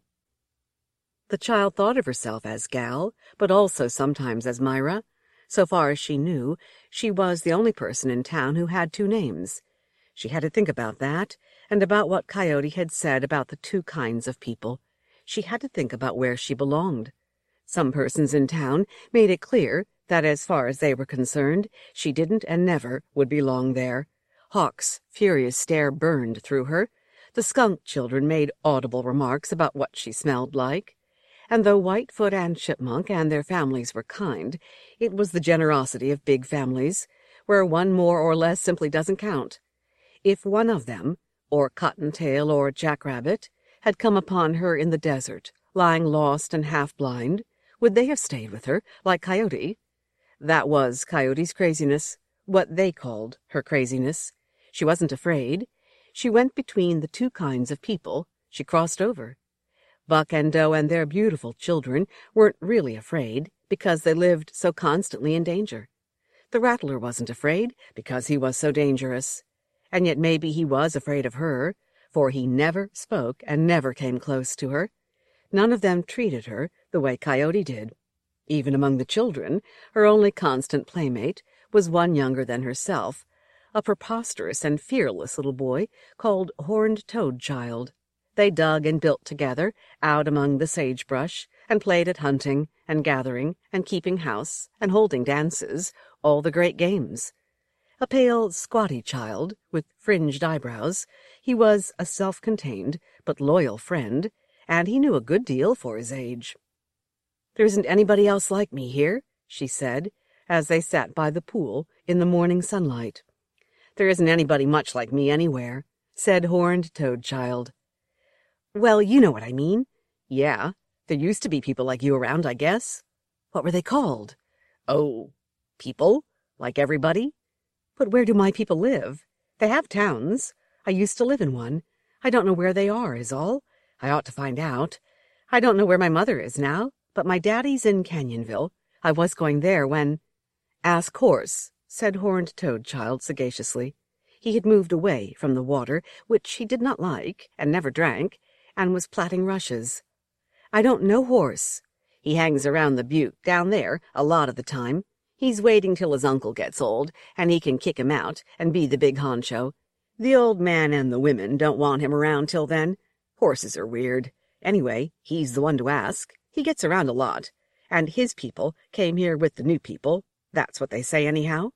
The child thought of herself as Gal, but also sometimes as Myra. So far as she knew, she was the only person in town who had 2 names. She had to think about that, and about what Coyote had said about the 2 kinds of people. She had to think about where she belonged. Some persons in town made it clear that as far as they were concerned, she didn't and never would belong there. Hawk's furious stare burned through her. The skunk children made audible remarks about what she smelled like. And though Whitefoot and Chipmunk and their families were kind, it was the generosity of big families, where one more or less simply doesn't count. If one of them, or Cottontail or Jackrabbit, had come upon her in the desert, lying lost and half-blind, would they have stayed with her, like Coyote? That was Coyote's craziness, what they called her craziness. She wasn't afraid. She went between the 2 kinds of people. She crossed over. Buck and Doe and their beautiful children weren't really afraid, because they lived so constantly in danger. The Rattler wasn't afraid, because he was so dangerous. And yet maybe he was afraid of her, for he never spoke and never came close to her. None of them treated her the way Coyote did. Even among the children, her only constant playmate was one younger than herself, a preposterous and fearless little boy called Horned Toad Child. They dug and built together out among the sagebrush, and played at hunting and gathering and keeping house and holding dances, all the great games. A pale, squatty child with fringed eyebrows, he was a self-contained but loyal friend, and he knew a good deal for his age. "There isn't anybody else like me here," she said, as they sat by the pool in the morning sunlight. "There isn't anybody much like me anywhere," said Horned Toad Child. "Well, you know what I mean." "Yeah, there used to be people like you around, I guess." "What were they called?" "Oh, people, like everybody." "But where do my people live? They have towns. I used to live in one. I don't know where they are, is all. I ought to find out. I don't know where my mother is now, but my daddy's in Canyonville. I was going there when—" "Ask Horse," said Horned Toad Child sagaciously. He had moved away from the water, which he did not like and never drank, and was plaiting rushes. "I don't know Horse. He hangs around the butte down there a lot of the time. He's waiting till his uncle gets old, and he can kick him out and be the big honcho. The old man and the women don't want him around till then. Horses are weird. Anyway, he's the one to ask. He gets around a lot, and his people came here with the new people. That's what they say anyhow."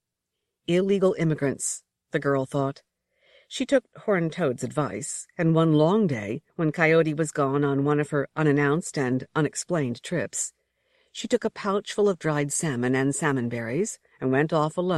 Illegal immigrants, the girl thought. She took Horned Toad's advice, and one long day, when Coyote was gone on one of her unannounced and unexplained trips, she took a pouch full of dried salmon and salmon berries and went off alone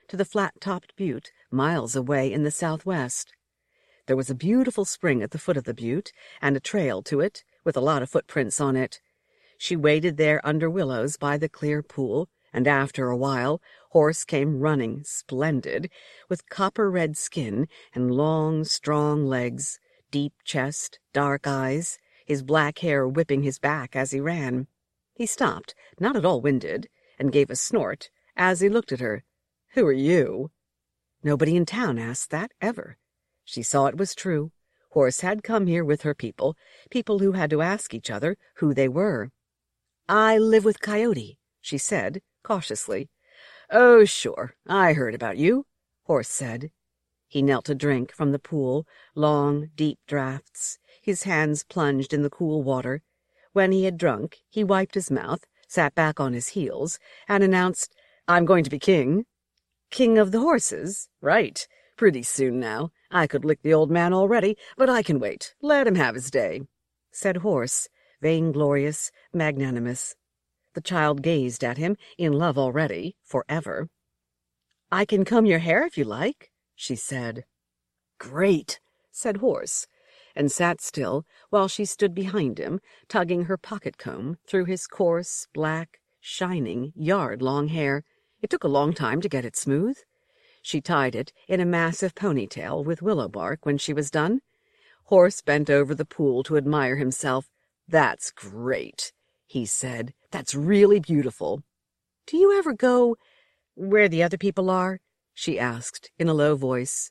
to the flat-topped butte miles away in the southwest. There was a beautiful spring at the foot of the butte, and a trail to it, with a lot of footprints on it. She waited there under willows by the clear pool, and after a while Horse came running, splendid, with copper-red skin and long, strong legs, deep chest, dark eyes, his black hair whipping his back as he ran. He stopped, not at all winded, and gave a snort as he looked at her. "Who are you?" Nobody in town asked that, ever. She saw it was true. Horse had come here with her people who had to ask each other who they were. "I live with Coyote," she said, cautiously. "Oh, sure, I heard about you," Horse said. He knelt to drink from the pool, long, deep draughts, his hands plunged in the cool water. When he had drunk, he wiped his mouth, sat back on his heels, and announced, "I'm going to be king." "King of the horses? Right. Pretty soon now. I could lick the old man already, but I can wait. Let him have his day," said Horse, vainglorious, magnanimous. The child gazed at him, in love already, forever. "I can comb your hair if you like," she said. "Great," said Horse, and sat still while she stood behind him, tugging her pocket-comb through his coarse, black, shining, yard-long hair. It took a long time to get it smooth. She tied it in a massive ponytail with willow bark when she was done. Horse bent over the pool to admire himself. "That's great," he said. "That's really beautiful." "Do you ever go where the other people are?" she asked in a low voice.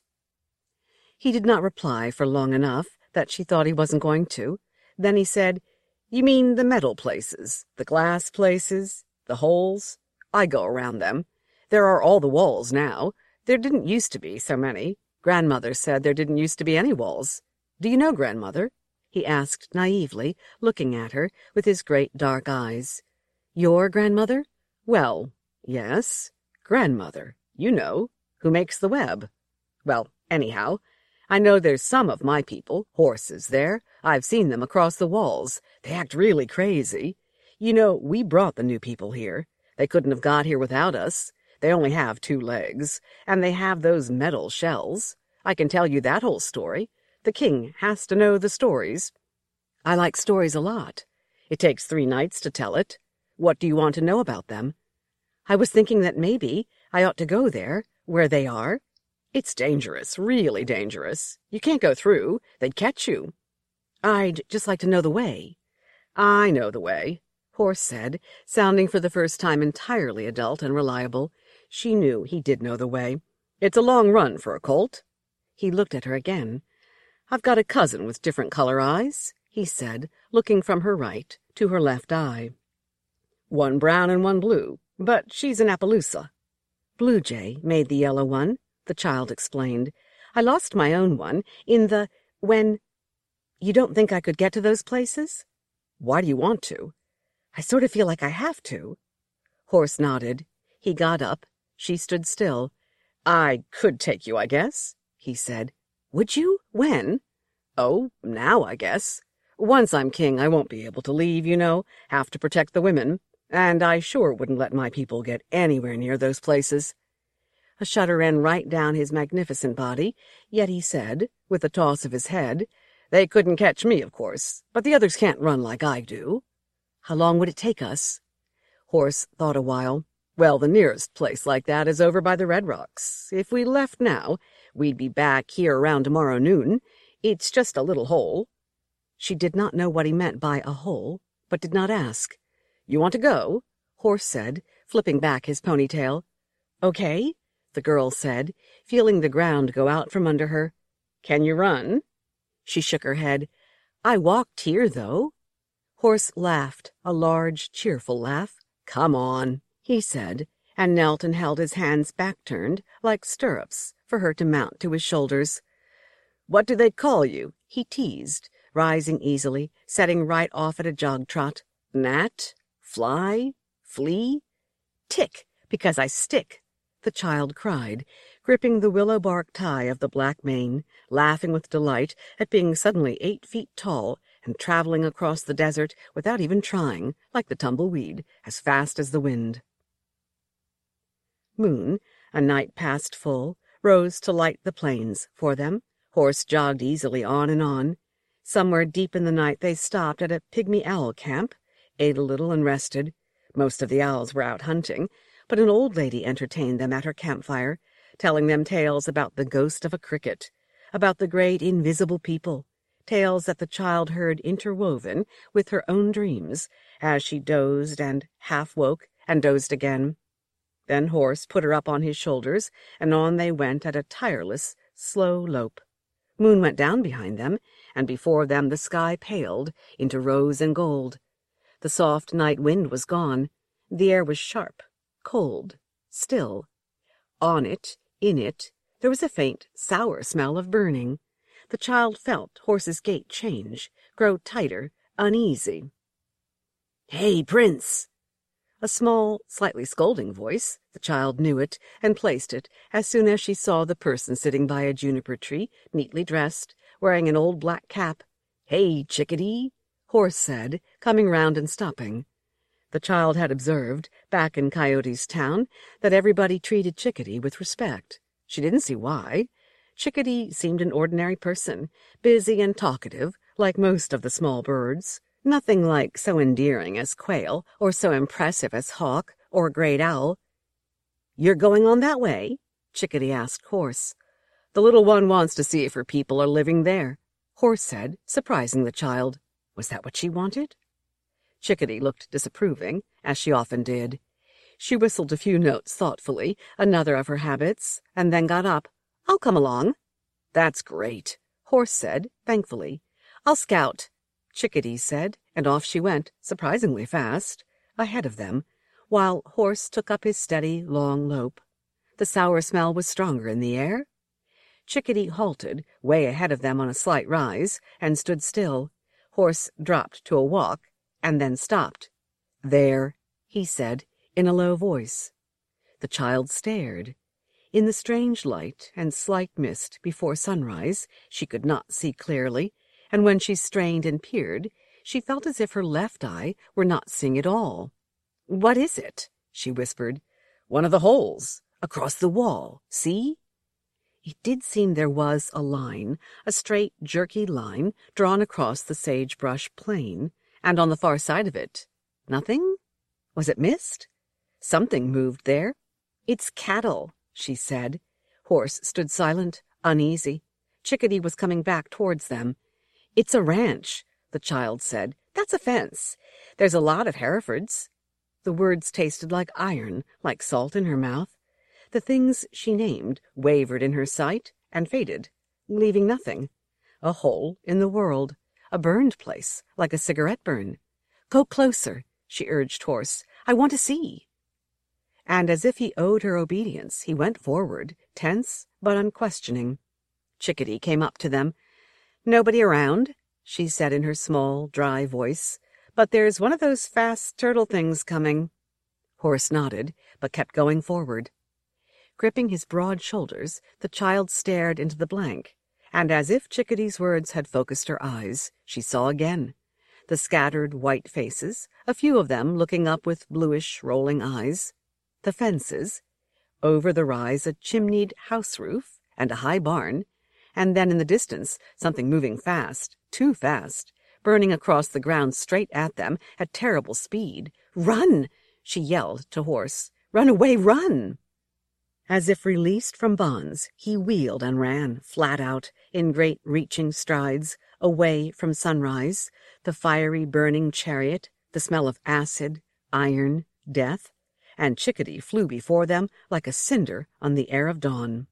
He did not reply for long enough that she thought he wasn't going to. Then he said, "You mean the metal places, the glass places, the holes? I go around them. There are all the walls now. There didn't used to be so many. Grandmother said there didn't used to be any walls. Do you know Grandmother?" he asked naively, looking at her with his great dark eyes. "Your grandmother?" "Well, yes. Grandmother, you know, who makes the web. Well, anyhow, I know there's some of my people, horses, there. I've seen them across the walls. They act really crazy. You know, we brought the new people here. They couldn't have got here without us. They only have 2 legs, and they have those metal shells. I can tell you that whole story. The king has to know the stories." "I like stories a lot. It takes 3 nights to tell it. What do you want to know about them?" "I was thinking that maybe I ought to go there, where they are." "It's dangerous, really dangerous. You can't go through. They'd catch you." "I'd just like to know the way." "I know the way," Horse said, sounding for the first time entirely adult and reliable. She knew he did know the way. "It's a long run for a colt." He looked at her again. "I've got a cousin with different color eyes," he said, looking from her right to her left eye. "One brown and one blue, but she's an Appaloosa." "Blue Jay made the yellow one," the child explained. "I lost my own one when... You don't think I could get to those places?" "Why do you want to?" "I sort of feel like I have to." Horse nodded. He got up. She stood still. "I could take you, I guess," he said. "Would you? When?" "Oh, now, I guess. Once I'm king, I won't be able to leave, you know. Have to protect the women. And I sure wouldn't let my people get anywhere near those places." A shudder ran right down his magnificent body, yet he said, with a toss of his head, "They couldn't catch me, of course, but the others can't run like I do." "How long would it take us?" Horse thought a while. "Well, the nearest place like that is over by the Red Rocks. If we left now, we'd be back here around tomorrow noon. It's just a little hole." She did not know what he meant by a hole, but did not ask. "You want to go?" Horse said, flipping back his ponytail. "Okay," the girl said, feeling the ground go out from under her. "Can you run?" She shook her head. "I walked here, though." Horse laughed, a large, cheerful laugh. "Come on," he said, and knelt and held his hands back-turned, like stirrups, for her to mount to his shoulders. "What do they call you?" he teased, rising easily, setting right off at a jog-trot. "Gnat? Fly? Flea?" "Tick, because I stick," the child cried, gripping the willow-bark tie of the black mane, laughing with delight at being suddenly 8 feet tall and traveling across the desert without even trying, like the tumbleweed, as fast as the wind. Moon, A night past full rose to light the plains for them. Horse jogged easily on and on. Somewhere deep in the night they stopped at a pygmy owl camp, ate a little and rested. Most of the owls were out hunting, but an old lady entertained them at her campfire, telling them tales about the ghost of a cricket, about the great invisible people, tales that the child heard interwoven with her own dreams as she dozed and half woke and dozed again. Then Horse put her up on his shoulders, and on they went at a tireless, slow lope. Moon went down behind them, and before them the sky paled into rose and gold. The soft night wind was gone. The air was sharp, cold, still. On it, in it, there was a faint, sour smell of burning. The child felt Horse's gait change, grow tighter, uneasy. "Hey, Prince!" A small, slightly scolding voice. The child knew it, and placed it as soon as she saw the person sitting by a juniper tree, neatly dressed, wearing an old black cap. "Hey, Chickadee," Horse said, coming round and stopping. The child had observed, back in Coyote's town, that everybody treated Chickadee with respect. She didn't see why. Chickadee seemed an ordinary person, busy and talkative, like most of the small birds. Nothing like so endearing as quail, or so impressive as hawk, or great owl. "You're going on that way?" Chickadee asked Horse. "The little one wants to see if her people are living there," Horse said, surprising the child. Was that what she wanted? Chickadee looked disapproving, as she often did. She whistled a few notes thoughtfully, another of her habits, and then got up. "I'll come along." "That's great," Horse said, thankfully. "I'll scout," Chickadee said, and off she went, surprisingly fast, ahead of them, while Horse took up his steady, long lope. The sour smell was stronger in the air. Chickadee halted, way ahead of them on a slight rise, and stood still. Horse dropped to a walk, and then stopped. "There," he said, in a low voice. The child stared. In the strange light and slight mist before sunrise, she could not see clearly, and when she strained and peered, she felt as if her left eye were not seeing at all. "What is it?" she whispered. "One of the holes, across the wall, see?" It did seem there was a line, a straight, jerky line, drawn across the sagebrush plain, and on the far side of it. Nothing? Was it mist? Something moved there. "It's cattle," she said. Horse stood silent, uneasy. Chickadee was coming back towards them. "It's a ranch," the child said. "That's a fence. There's a lot of Herefords." The words tasted like iron, like salt in her mouth. The things she named wavered in her sight and faded, leaving nothing. A hole in the world, a burned place, like a cigarette burn. "Go closer," she urged Horse. "I want to see." And as if he owed her obedience, he went forward, tense but unquestioning. Chickadee came up to them. "Nobody around," she said in her small, dry voice, "but there's one of those fast turtle things coming." Horse nodded, but kept going forward. Gripping his broad shoulders, the child stared into the blank, and as if Chickadee's words had focused her eyes, she saw again the scattered white faces, a few of them looking up with bluish, rolling eyes, the fences, over the rise a chimneyed house roof and a high barn, and then in the distance something moving fast, too fast, burning across the ground straight at them at terrible speed. "Run!" she yelled to Horse. "Run away, run!" As if released from bonds, he wheeled and ran, flat out, in great reaching strides, away from sunrise, the fiery burning chariot, the smell of acid, iron, death, and Chickadee flew before them like a cinder on the air of dawn.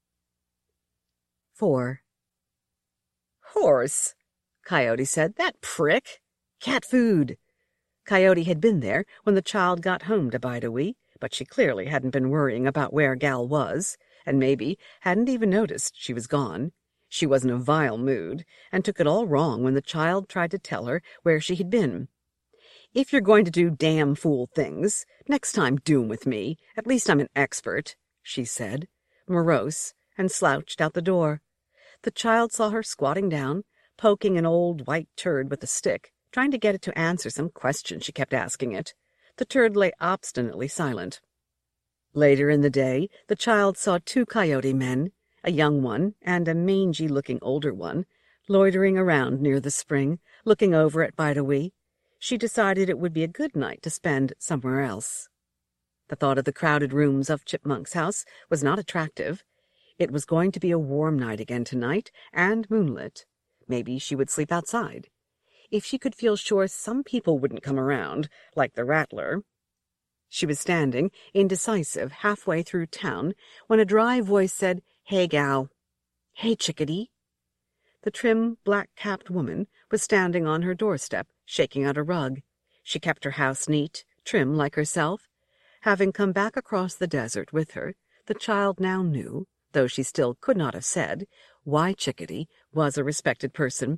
4. "Horse," Coyote said. "That prick! Cat food." Coyote had been there when the child got home to bide a wee, but she clearly hadn't been worrying about where Gal was, and maybe hadn't even noticed she was gone. She was in a vile mood, and took it all wrong when the child tried to tell her where she had been. "If you're going to do damn fool things, next time do 'em with me. At least I'm an expert," she said, morose, and slouched out the door. The child saw her squatting down, poking an old white turd with a stick, trying to get it to answer some question she kept asking it. The turd lay obstinately silent. Later in the day, the child saw 2 coyote men, a young one and a mangy-looking older one, loitering around near the spring, looking over at Bidawee. She decided it would be a good night to spend somewhere else. The thought of the crowded rooms of Chipmunk's house was not attractive. It was going to be a warm night again tonight, and moonlit. Maybe she would sleep outside. If she could feel sure some people wouldn't come around, like the Rattler. She was standing, indecisive, halfway through town, when a dry voice said, "Hey, gal." "Hey, chickadee." The trim, black-capped woman was standing on her doorstep, shaking out a rug. She kept her house neat, trim like herself. Having come back across the desert with her, the child now knew, though she still could not have said, why Chickadee was a respected person.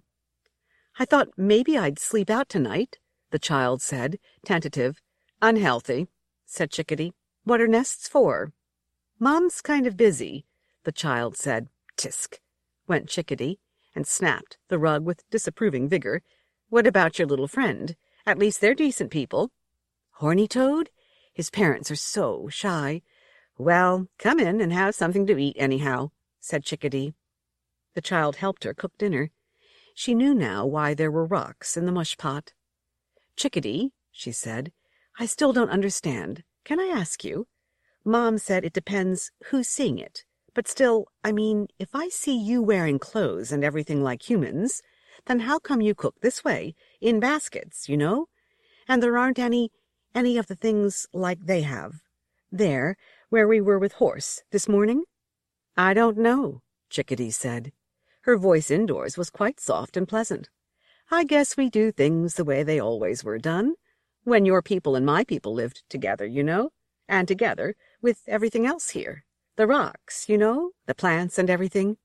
"I thought maybe I'd sleep out tonight," the child said, tentative. "Unhealthy," said Chickadee. "What are nests for?" "Mom's kind of busy," the child said. "Tisk," went Chickadee, and snapped the rug with disapproving vigor. "What about your little friend? At least they're decent people." "Horny Toad? His parents are so shy." "Well, come in and have something to eat anyhow," said Chickadee. The child helped her cook dinner. She knew now why there were rocks in the mush pot. "Chickadee," she said, "I still don't understand. Can I ask you? Mom said it depends who's seeing it. But still, I mean, if I see you wearing clothes and everything like humans, then how come you cook this way, in baskets, you know? And there aren't any of the things like they have. There, where we were with Horse this morning?" "I don't know," Chickadee said. Her voice indoors was quite soft and pleasant. "I guess we do things the way they always were done, when your people and my people lived together, you know, and together with everything else here. The rocks, you know, the plants and everything."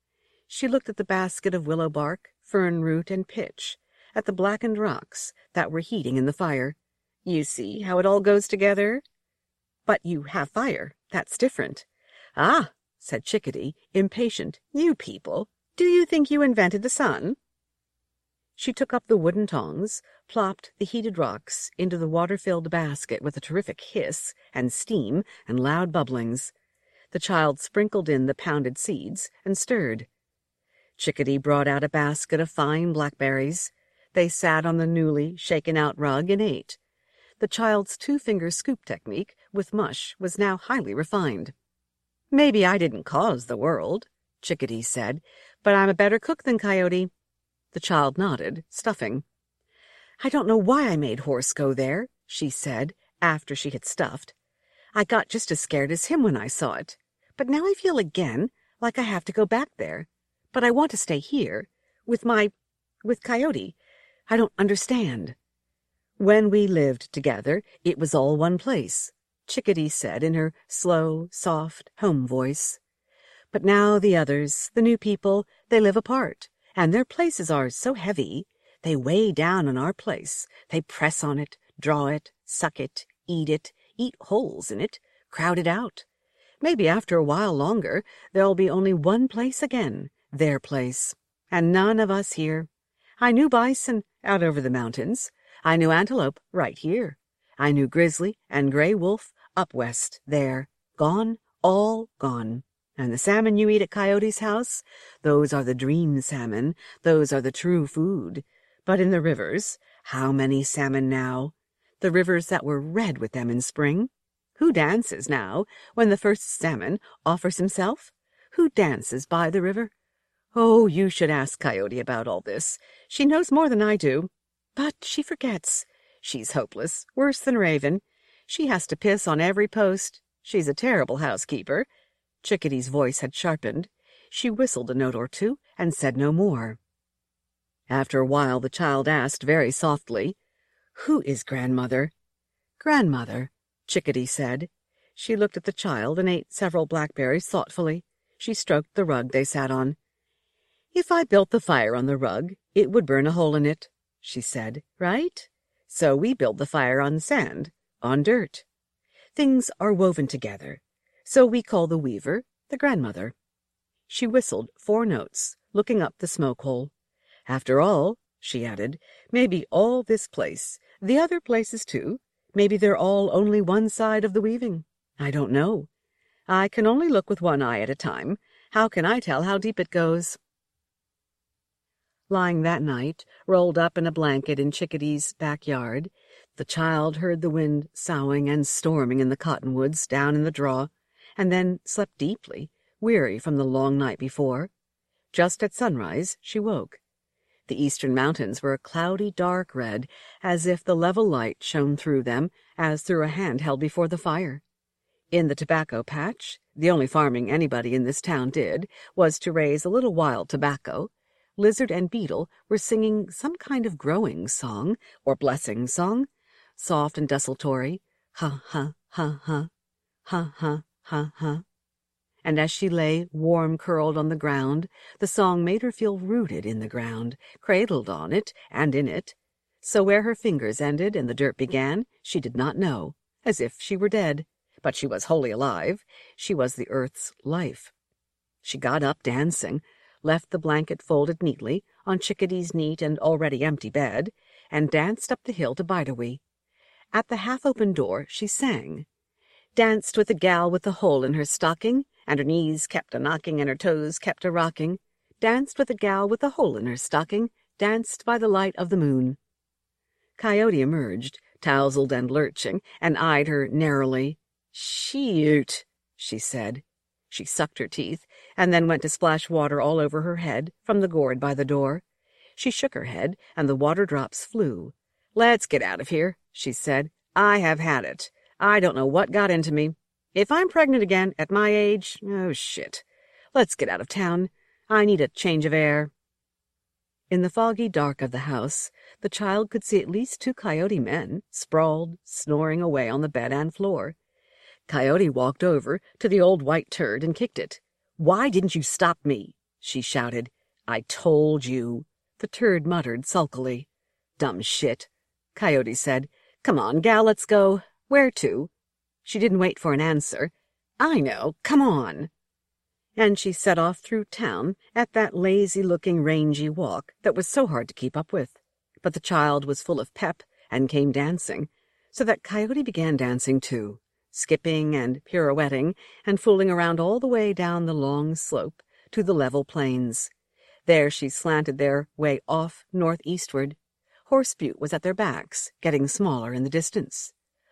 She looked at the basket of willow bark, fern root, and pitch, at the blackened rocks that were heating in the fire. "You see how it all goes together?" "But you have fire. That's different." "Ah," said Chickadee, impatient. "You people. Do you think you invented the sun?" She took up the wooden tongs, plopped the heated rocks into the water-filled basket with a terrific hiss and steam and loud bubblings. The child sprinkled in the pounded seeds and stirred. Chickadee brought out a basket of fine blackberries. They sat on the newly shaken-out rug and ate. The child's 2-finger scoop technique with mush was now highly refined. "Maybe I didn't cause the world," Chickadee said, "but I'm a better cook than Coyote." The child nodded, stuffing. "I don't know why I made Horse go there," she said, after she had stuffed. "I got just as scared as him when I saw it. But now I feel again like I have to go back there. But I want to stay here, with Coyote. I don't understand." "When we lived together, it was all one place," Chickadee said in her slow, soft, home voice. "But now the others, the new people, they live apart, and their places are so heavy. They weigh down on our place. They press on it, draw it, suck it, eat holes in it, crowd it out. Maybe after a while longer, there'll be only one place again, their place, and none of us here. I knew bison out over the mountains. I knew antelope right here. I knew grizzly and gray wolf up west there. Gone, all gone. And the salmon you eat at Coyote's house, those are the dream salmon. Those are the true food. But in the rivers, how many salmon now? The rivers that were red with them in spring. Who dances now when the first salmon offers himself? Who dances by the river? Oh, you should ask Coyote about all this. She knows more than I do. But she forgets. She's hopeless, worse than Raven. She has to piss on every post. She's a terrible housekeeper." Chickadee's voice had sharpened. She whistled a note or two and said no more. After a while the child asked very softly, "Who is Grandmother?" "Grandmother," Chickadee said. She looked at the child and ate several blackberries thoughtfully. She stroked the rug they sat on. "If I built the fire on the rug, it would burn a hole in it," she said, "right? So we build the fire on sand, on dirt. Things are woven together. So we call the weaver the grandmother." She whistled 4 notes, looking up the smoke hole. "After all," she added, "maybe all this place, the other places too, maybe they're all only one side of the weaving. I don't know. I can only look with one eye at a time. How can I tell how deep it goes? Lying that night, rolled up in a blanket in Chickadee's backyard, the child heard the wind soughing and storming in the cottonwoods down in the draw, and then slept deeply, weary from the long night before. Just at sunrise she woke. The eastern mountains were a cloudy dark red, as if the level light shone through them, as through a hand held before the fire. In the tobacco patch, the only farming anybody in this town did was to raise a little wild tobacco. Lizard and beetle were singing some kind of growing song, or blessing song, soft and desultory, ha ha ha ha, ha ha ha ha. And as she lay warm-curled on the ground, the song made her feel rooted in the ground, cradled on it and in it. So where her fingers ended and the dirt began, she did not know, as if she were dead. But she was wholly alive. She was the earth's life. She got up, dancing, left the blanket folded neatly on Chickadee's neat and already empty bed, and danced up the hill to Bidawee. At the half-open door she sang. Danced with a gal with a hole in her stocking, and her knees kept a-knocking and her toes kept a-rocking. Danced with a gal with a hole in her stocking, danced by the light of the moon. Coyote emerged, tousled and lurching, and eyed her narrowly. "Shoot," she said. She sucked her teeth, and then went to splash water all over her head from the gourd by the door. She shook her head, and the water drops flew. "Let's get out of here," she said. "I have had it. I don't know what got into me. If I'm pregnant again at my age, oh shit. Let's get out of town. I need a change of air." In the foggy dark of the house, the child could see at least 2 coyote men, sprawled, snoring away on the bed and floor. Coyote walked over to the old white turd and kicked it. "Why didn't you stop me?" she shouted. "I told you," the turd muttered sulkily. "Dumb shit," Coyote said. "Come on, gal, let's go." "Where to?" She didn't wait for an answer. "I know, come on." And she set off through town at that lazy-looking, rangy walk that was so hard to keep up with. But the child was full of pep and came dancing, so that Coyote began dancing too, skipping and pirouetting and fooling around all the way down the long slope to the level plains. There she slanted their way off northeastward. Horse Butte was at their backs, getting smaller in the distance.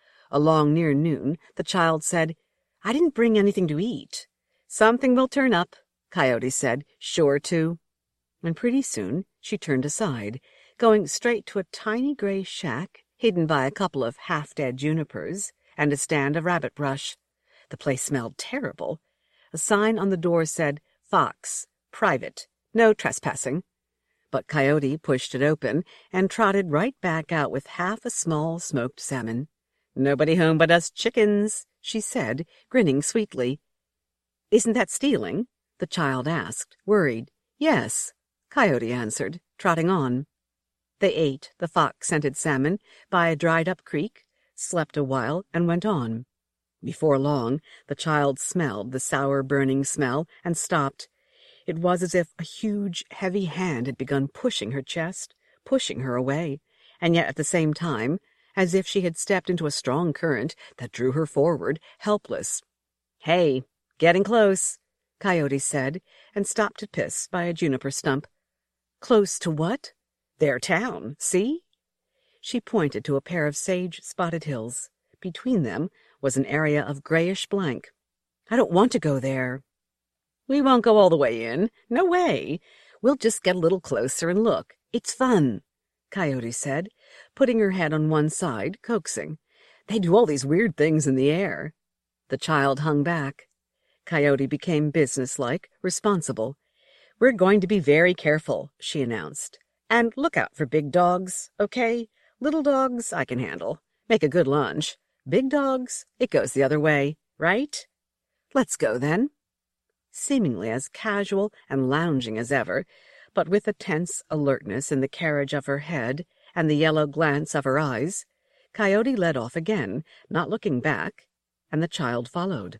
Along near noon, the child said, "I didn't bring anything to eat." "Something will turn up," Coyote said, "sure to." And pretty soon she turned aside, going straight to a tiny gray shack hidden by a couple of half-dead junipers and a stand of rabbit brush. The place smelled terrible. A sign on the door said, "Fox, private, no trespassing." But Coyote pushed it open and trotted right back out with half a small smoked salmon. "Nobody home but us chickens," she said, grinning sweetly. "Isn't that stealing?" the child asked, worried. "Yes," Coyote answered, trotting on. They ate the fox-scented salmon by a dried-up creek, slept a while, and went on. Before long, the child smelled the sour burning smell and stopped. It was as if a huge, heavy hand had begun pushing her chest, pushing her away, and yet at the same time, as if she had stepped into a strong current that drew her forward, helpless. "Hey, getting close," Coyote said, and stopped to piss by a juniper stump. "Close to what?" "Their town, see?" She pointed to a pair of sage-spotted hills. Between them was an area of grayish blank. "I don't want to go there." "We won't go all the way in. No way. We'll just get a little closer and look. It's fun," Coyote said, putting her head on one side, coaxing. "They do all these weird things in the air." The child hung back. Coyote became businesslike, responsible. "We're going to be very careful," she announced. "And look out for big dogs, okay? Little dogs I can handle. Make a good lunch. Big dogs, it goes the other way, right? Let's go, then." Seemingly as casual and lounging as ever, but with a tense alertness in the carriage of her head and the yellow glance of her eyes, Coyote led off again, not looking back, and the child followed.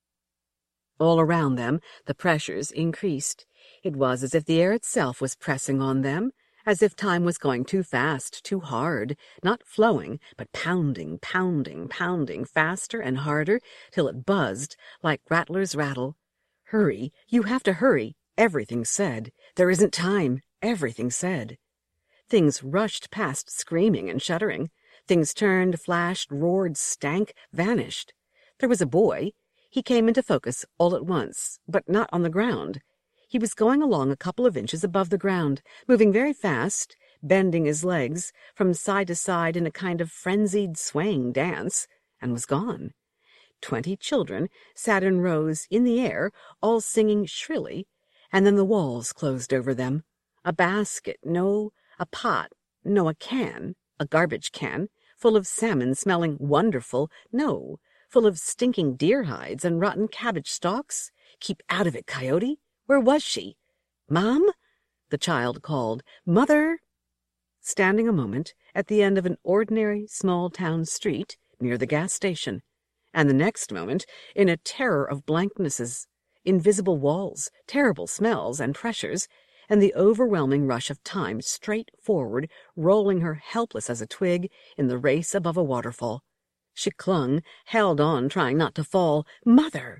All around them the pressures increased. It was as if the air itself was pressing on them, as if time was going too fast, too hard, not flowing, but pounding, pounding, pounding, faster and harder, till it buzzed like rattlers rattle. Hurry, you have to hurry, everything said. There isn't time, everything said. Things rushed past, screaming and shuddering. Things turned, flashed, roared, stank, vanished. There was a boy. He came into focus all at once, but not on the ground. He was going along a couple of inches above the ground, moving very fast, bending his legs from side to side in a kind of frenzied swaying dance, and was gone. 20 children sat in rows in the air, all singing shrilly, and then the walls closed over them. A basket, no, a pot, no, a can, a garbage can, full of salmon smelling wonderful, no, full of stinking deer hides and rotten cabbage stalks. Keep out of it, Coyote. Where was she? Mom? The child called. Mother? Standing a moment at the end of an ordinary small-town street near the gas station, and the next moment in a terror of blanknesses, invisible walls, terrible smells and pressures, and the overwhelming rush of time straight forward, rolling her helpless as a twig in the race above a waterfall. She clung, held on, trying not to fall. Mother!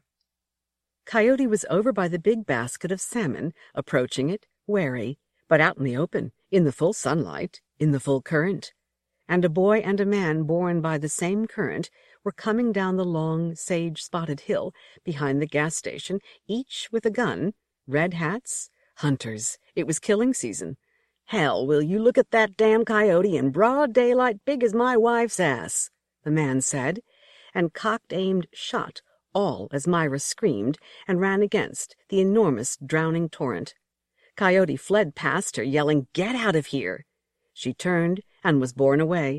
Coyote was over by the big basket of salmon, approaching it, wary, but out in the open, in the full sunlight, in the full current. And a boy and a man borne by the same current were coming down the long, sage-spotted hill behind the gas station, each with a gun, red hats, hunters. It was killing season. Hell, will you look at that damn coyote in broad daylight big as my wife's ass, the man said, and cocked-aimed shot, all as Myra screamed and ran against the enormous drowning torrent. Coyote fled past her, yelling, "Get out of here!" She turned and was borne away.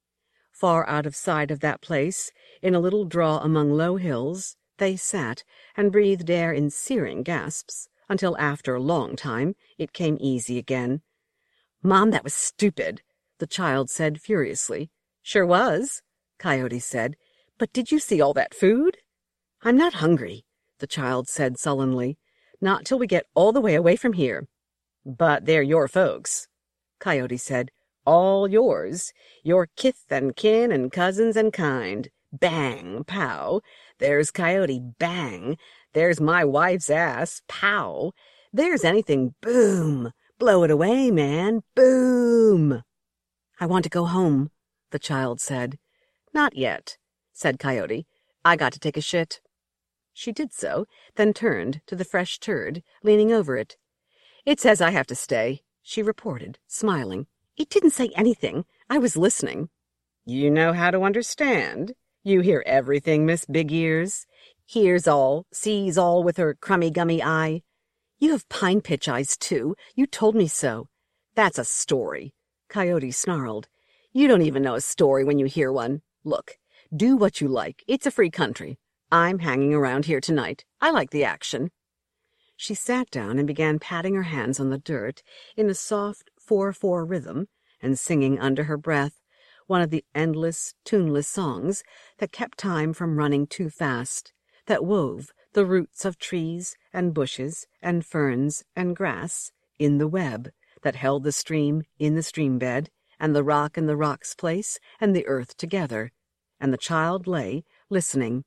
Far out of sight of that place, in a little draw among low hills, they sat and breathed air in searing gasps, until after a long time it came easy again. "Mom, that was stupid," the child said furiously. "Sure was," Coyote said. "But did you see all that food?" "I'm not hungry," the child said sullenly. "Not till we get all the way away from here." "But they're your folks," Coyote said. "All yours. Your kith and kin and cousins and kind. Bang, pow. There's Coyote, bang. There's my wife's ass, pow. There's anything, boom. Blow it away, man, boom." "I want to go home," the child said. "Not yet," said Coyote. "I got to take a shit." She did so, then turned to the fresh turd, leaning over it. "It says I have to stay," she reported, smiling. "It didn't say anything. I was listening." "You know how to understand. You hear everything, Miss Big Ears. Hears all, sees all with her crummy-gummy eye. You have pine-pitch eyes, too. You told me so." "That's a story," Coyote snarled. "You don't even know a story when you hear one. Look, do what you like. It's a free country. I'm hanging around here tonight. I like the action." She sat down and began patting her hands on the dirt in a soft 4/4 rhythm and singing under her breath one of the endless, tuneless songs that kept time from running too fast, that wove the roots of trees and bushes and ferns and grass in the web that held the stream in the stream bed and the rock in the rock's place and the earth together, and the child lay listening.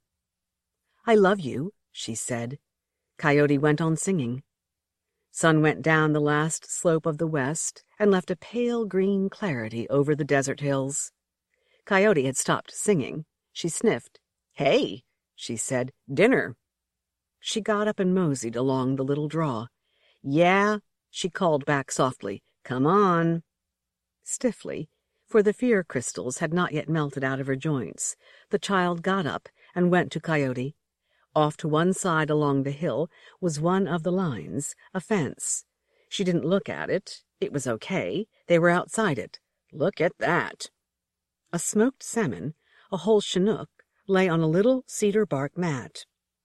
"I love you," she said. Coyote went on singing. Sun went down the last slope of the west and left a pale green clarity over the desert hills. Coyote had stopped singing. She sniffed. "Hey," she said, "dinner." She got up and moseyed along the little draw. "Yeah," she called back softly. "Come on." Stiffly, for the fear crystals had not yet melted out of her joints, the child got up and went to Coyote. Off to one side along the hill was one of the lines, a fence. She didn't look at it. It was okay. They were outside it. Look at that. A smoked salmon, a whole chinook, lay on a little cedar bark mat.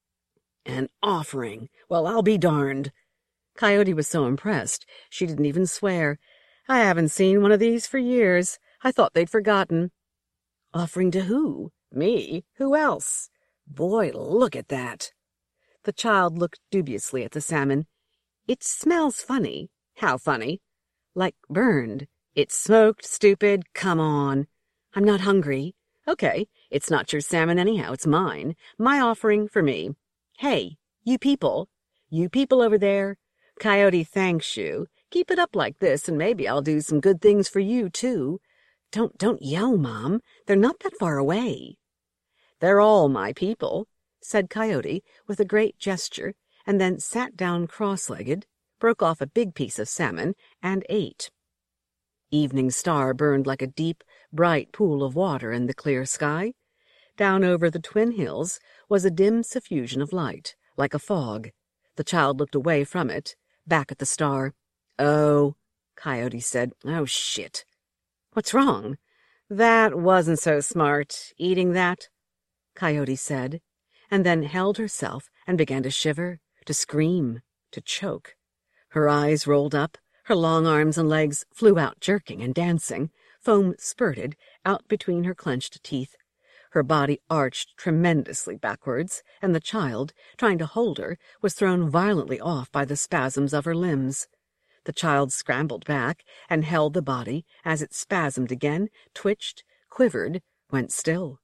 "An offering! Well, I'll be darned." Coyote was so impressed she didn't even swear. "I haven't seen one of these for years. I thought they'd forgotten." "Offering to who?" "Me. Who else?" "Boy, look at that." The child looked dubiously at the salmon. "It smells funny." "How funny?" like burned. It's smoked, stupid, come on. I'm not hungry. Okay, it's not your salmon anyhow, it's mine. My offering for me. Hey, you people over there. Coyote thanks you. Keep it up like this, and maybe I'll do some good things for you, too. Don't yell, Mom. They're not that far away. They're all my people, said Coyote with a great gesture, and then sat down cross-legged, broke off a big piece of salmon, and ate. Evening Star burned like a deep, bright pool of water in the clear sky. Down over the twin hills was a dim suffusion of light, like a fog. The child looked away from it, back at the star. Oh, Coyote said. Oh, shit. What's wrong? That wasn't so smart, eating that, Coyote said, and then held herself and began to shiver, to scream, to choke. Her eyes rolled up, her long arms and legs flew out jerking and dancing, foam spurted out between her clenched teeth. Her body arched tremendously backwards, and the child, trying to hold her, was thrown violently off by the spasms of her limbs. The child scrambled back and held the body as it spasmed again, twitched, quivered, went still.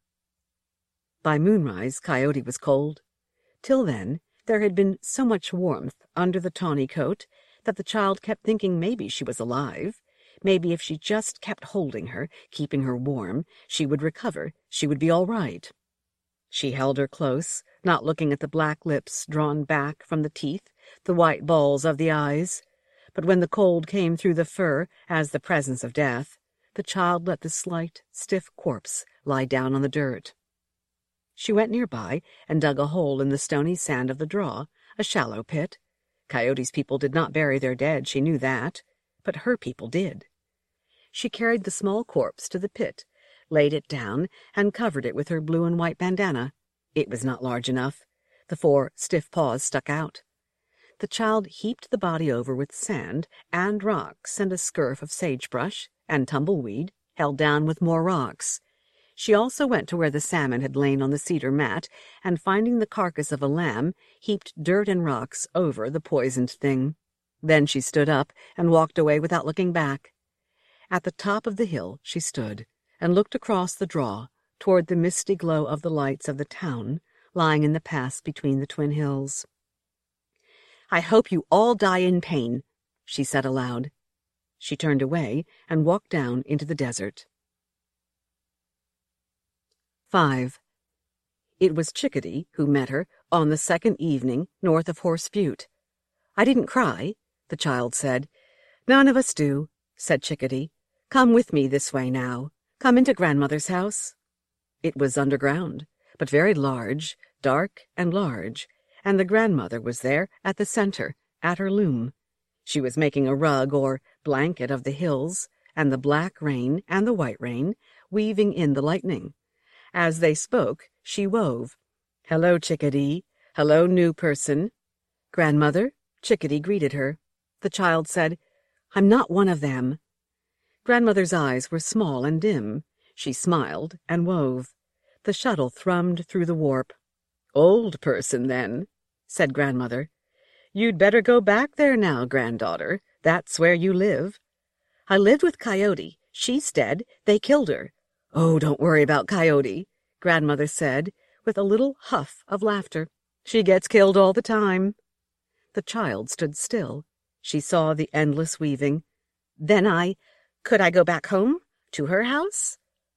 By moonrise, Coyote was cold. Till then, there had been so much warmth under the tawny coat that the child kept thinking maybe she was alive. Maybe if she just kept holding her, keeping her warm, she would recover, she would be all right. She held her close, not looking at the black lips drawn back from the teeth, the white balls of the eyes. But when the cold came through the fur as the presence of death, the child let the slight, stiff corpse lie down on the dirt. She went nearby and dug a hole in the stony sand of the draw, a shallow pit. Coyote's people did not bury their dead, she knew that, but her people did. She carried the small corpse to the pit, laid it down, and covered it with her blue and white bandana. It was not large enough. The 4 stiff paws stuck out. The child heaped the body over with sand and rocks and a scurf of sagebrush and tumbleweed, held down with more rocks. She also went to where the salmon had lain on the cedar mat, and finding the carcass of a lamb, heaped dirt and rocks over the poisoned thing. Then she stood up and walked away without looking back. At the top of the hill she stood, and looked across the draw toward the misty glow of the lights of the town, lying in the pass between the twin hills. "I hope you all die in pain," she said aloud. She turned away and walked down into the desert. 5. It was Chickadee who met her on the second evening north of Horse Butte. "I didn't cry," the child said. "None of us do," said Chickadee. "Come with me this way now. Come into Grandmother's house." It was underground, but very large, dark and large, and the grandmother was there at the center, at her loom. She was making a rug or blanket of the hills, and the black rain and the white rain, weaving in the lightning. As they spoke, she wove. "Hello, Chickadee. Hello, new person." "Grandmother," Chickadee greeted her. The child said, "I'm not one of them." Grandmother's eyes were small and dim. She smiled and wove. The shuttle thrummed through the warp. "Old person, then," said Grandmother. "You'd better go back there now, granddaughter. That's where you live." "I lived with Coyote. She's dead. They killed her." "Oh, don't worry about Coyote," Grandmother said, with a little huff of laughter. "She gets killed all the time." The child stood still. She saw the endless weaving. "Then could I go back home? To her house?"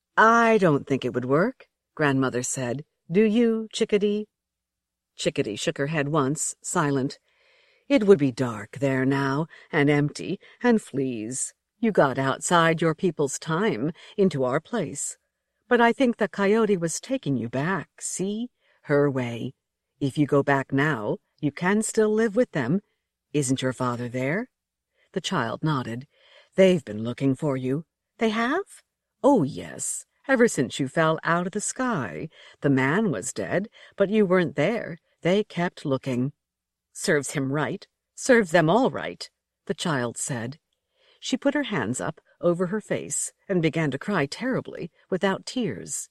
"I don't think it would work," Grandmother said. "Do you, Chickadee?" Chickadee shook her head once, silent. "It would be dark there now, and empty, and fleas. You got outside your people's time, into our place. But I think the Coyote was taking you back, see? Her way. If you go back now, you can still live with them. Isn't your father there?" The child nodded. "They've been looking for you." "They have?" "Oh, yes. Ever since you fell out of the sky. The man was dead, but you weren't there. They kept looking." "Serves him right. Serves them all right," the child said. She put her hands up over her face and began to cry terribly, without tears.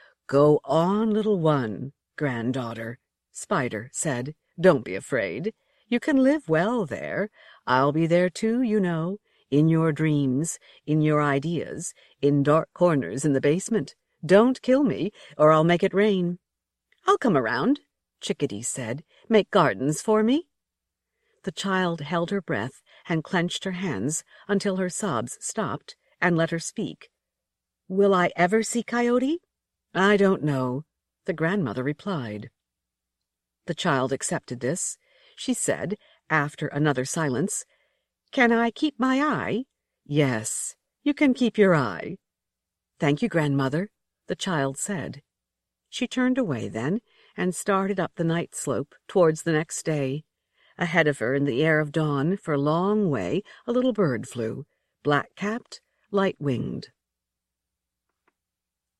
"Go on, little one, granddaughter," Spider said. "Don't be afraid. You can live well there. I'll be there too, you know. In your dreams, in your ideas, in dark corners in the basement. Don't kill me, or I'll make it rain." "I'll come around," Chickadee said. "Make gardens for me." The child held her breath and clenched her hands until her sobs stopped and let her speak. "Will I ever see Coyote?" "I don't know," the grandmother replied. The child accepted this. She said, after another silence, "Can I keep my eye?" "Yes, you can keep your eye." "Thank you, grandmother," the child said. She turned away then and started up the night slope towards the next day. Ahead of her in the air of dawn for a long way a little bird flew, black-capped, light-winged.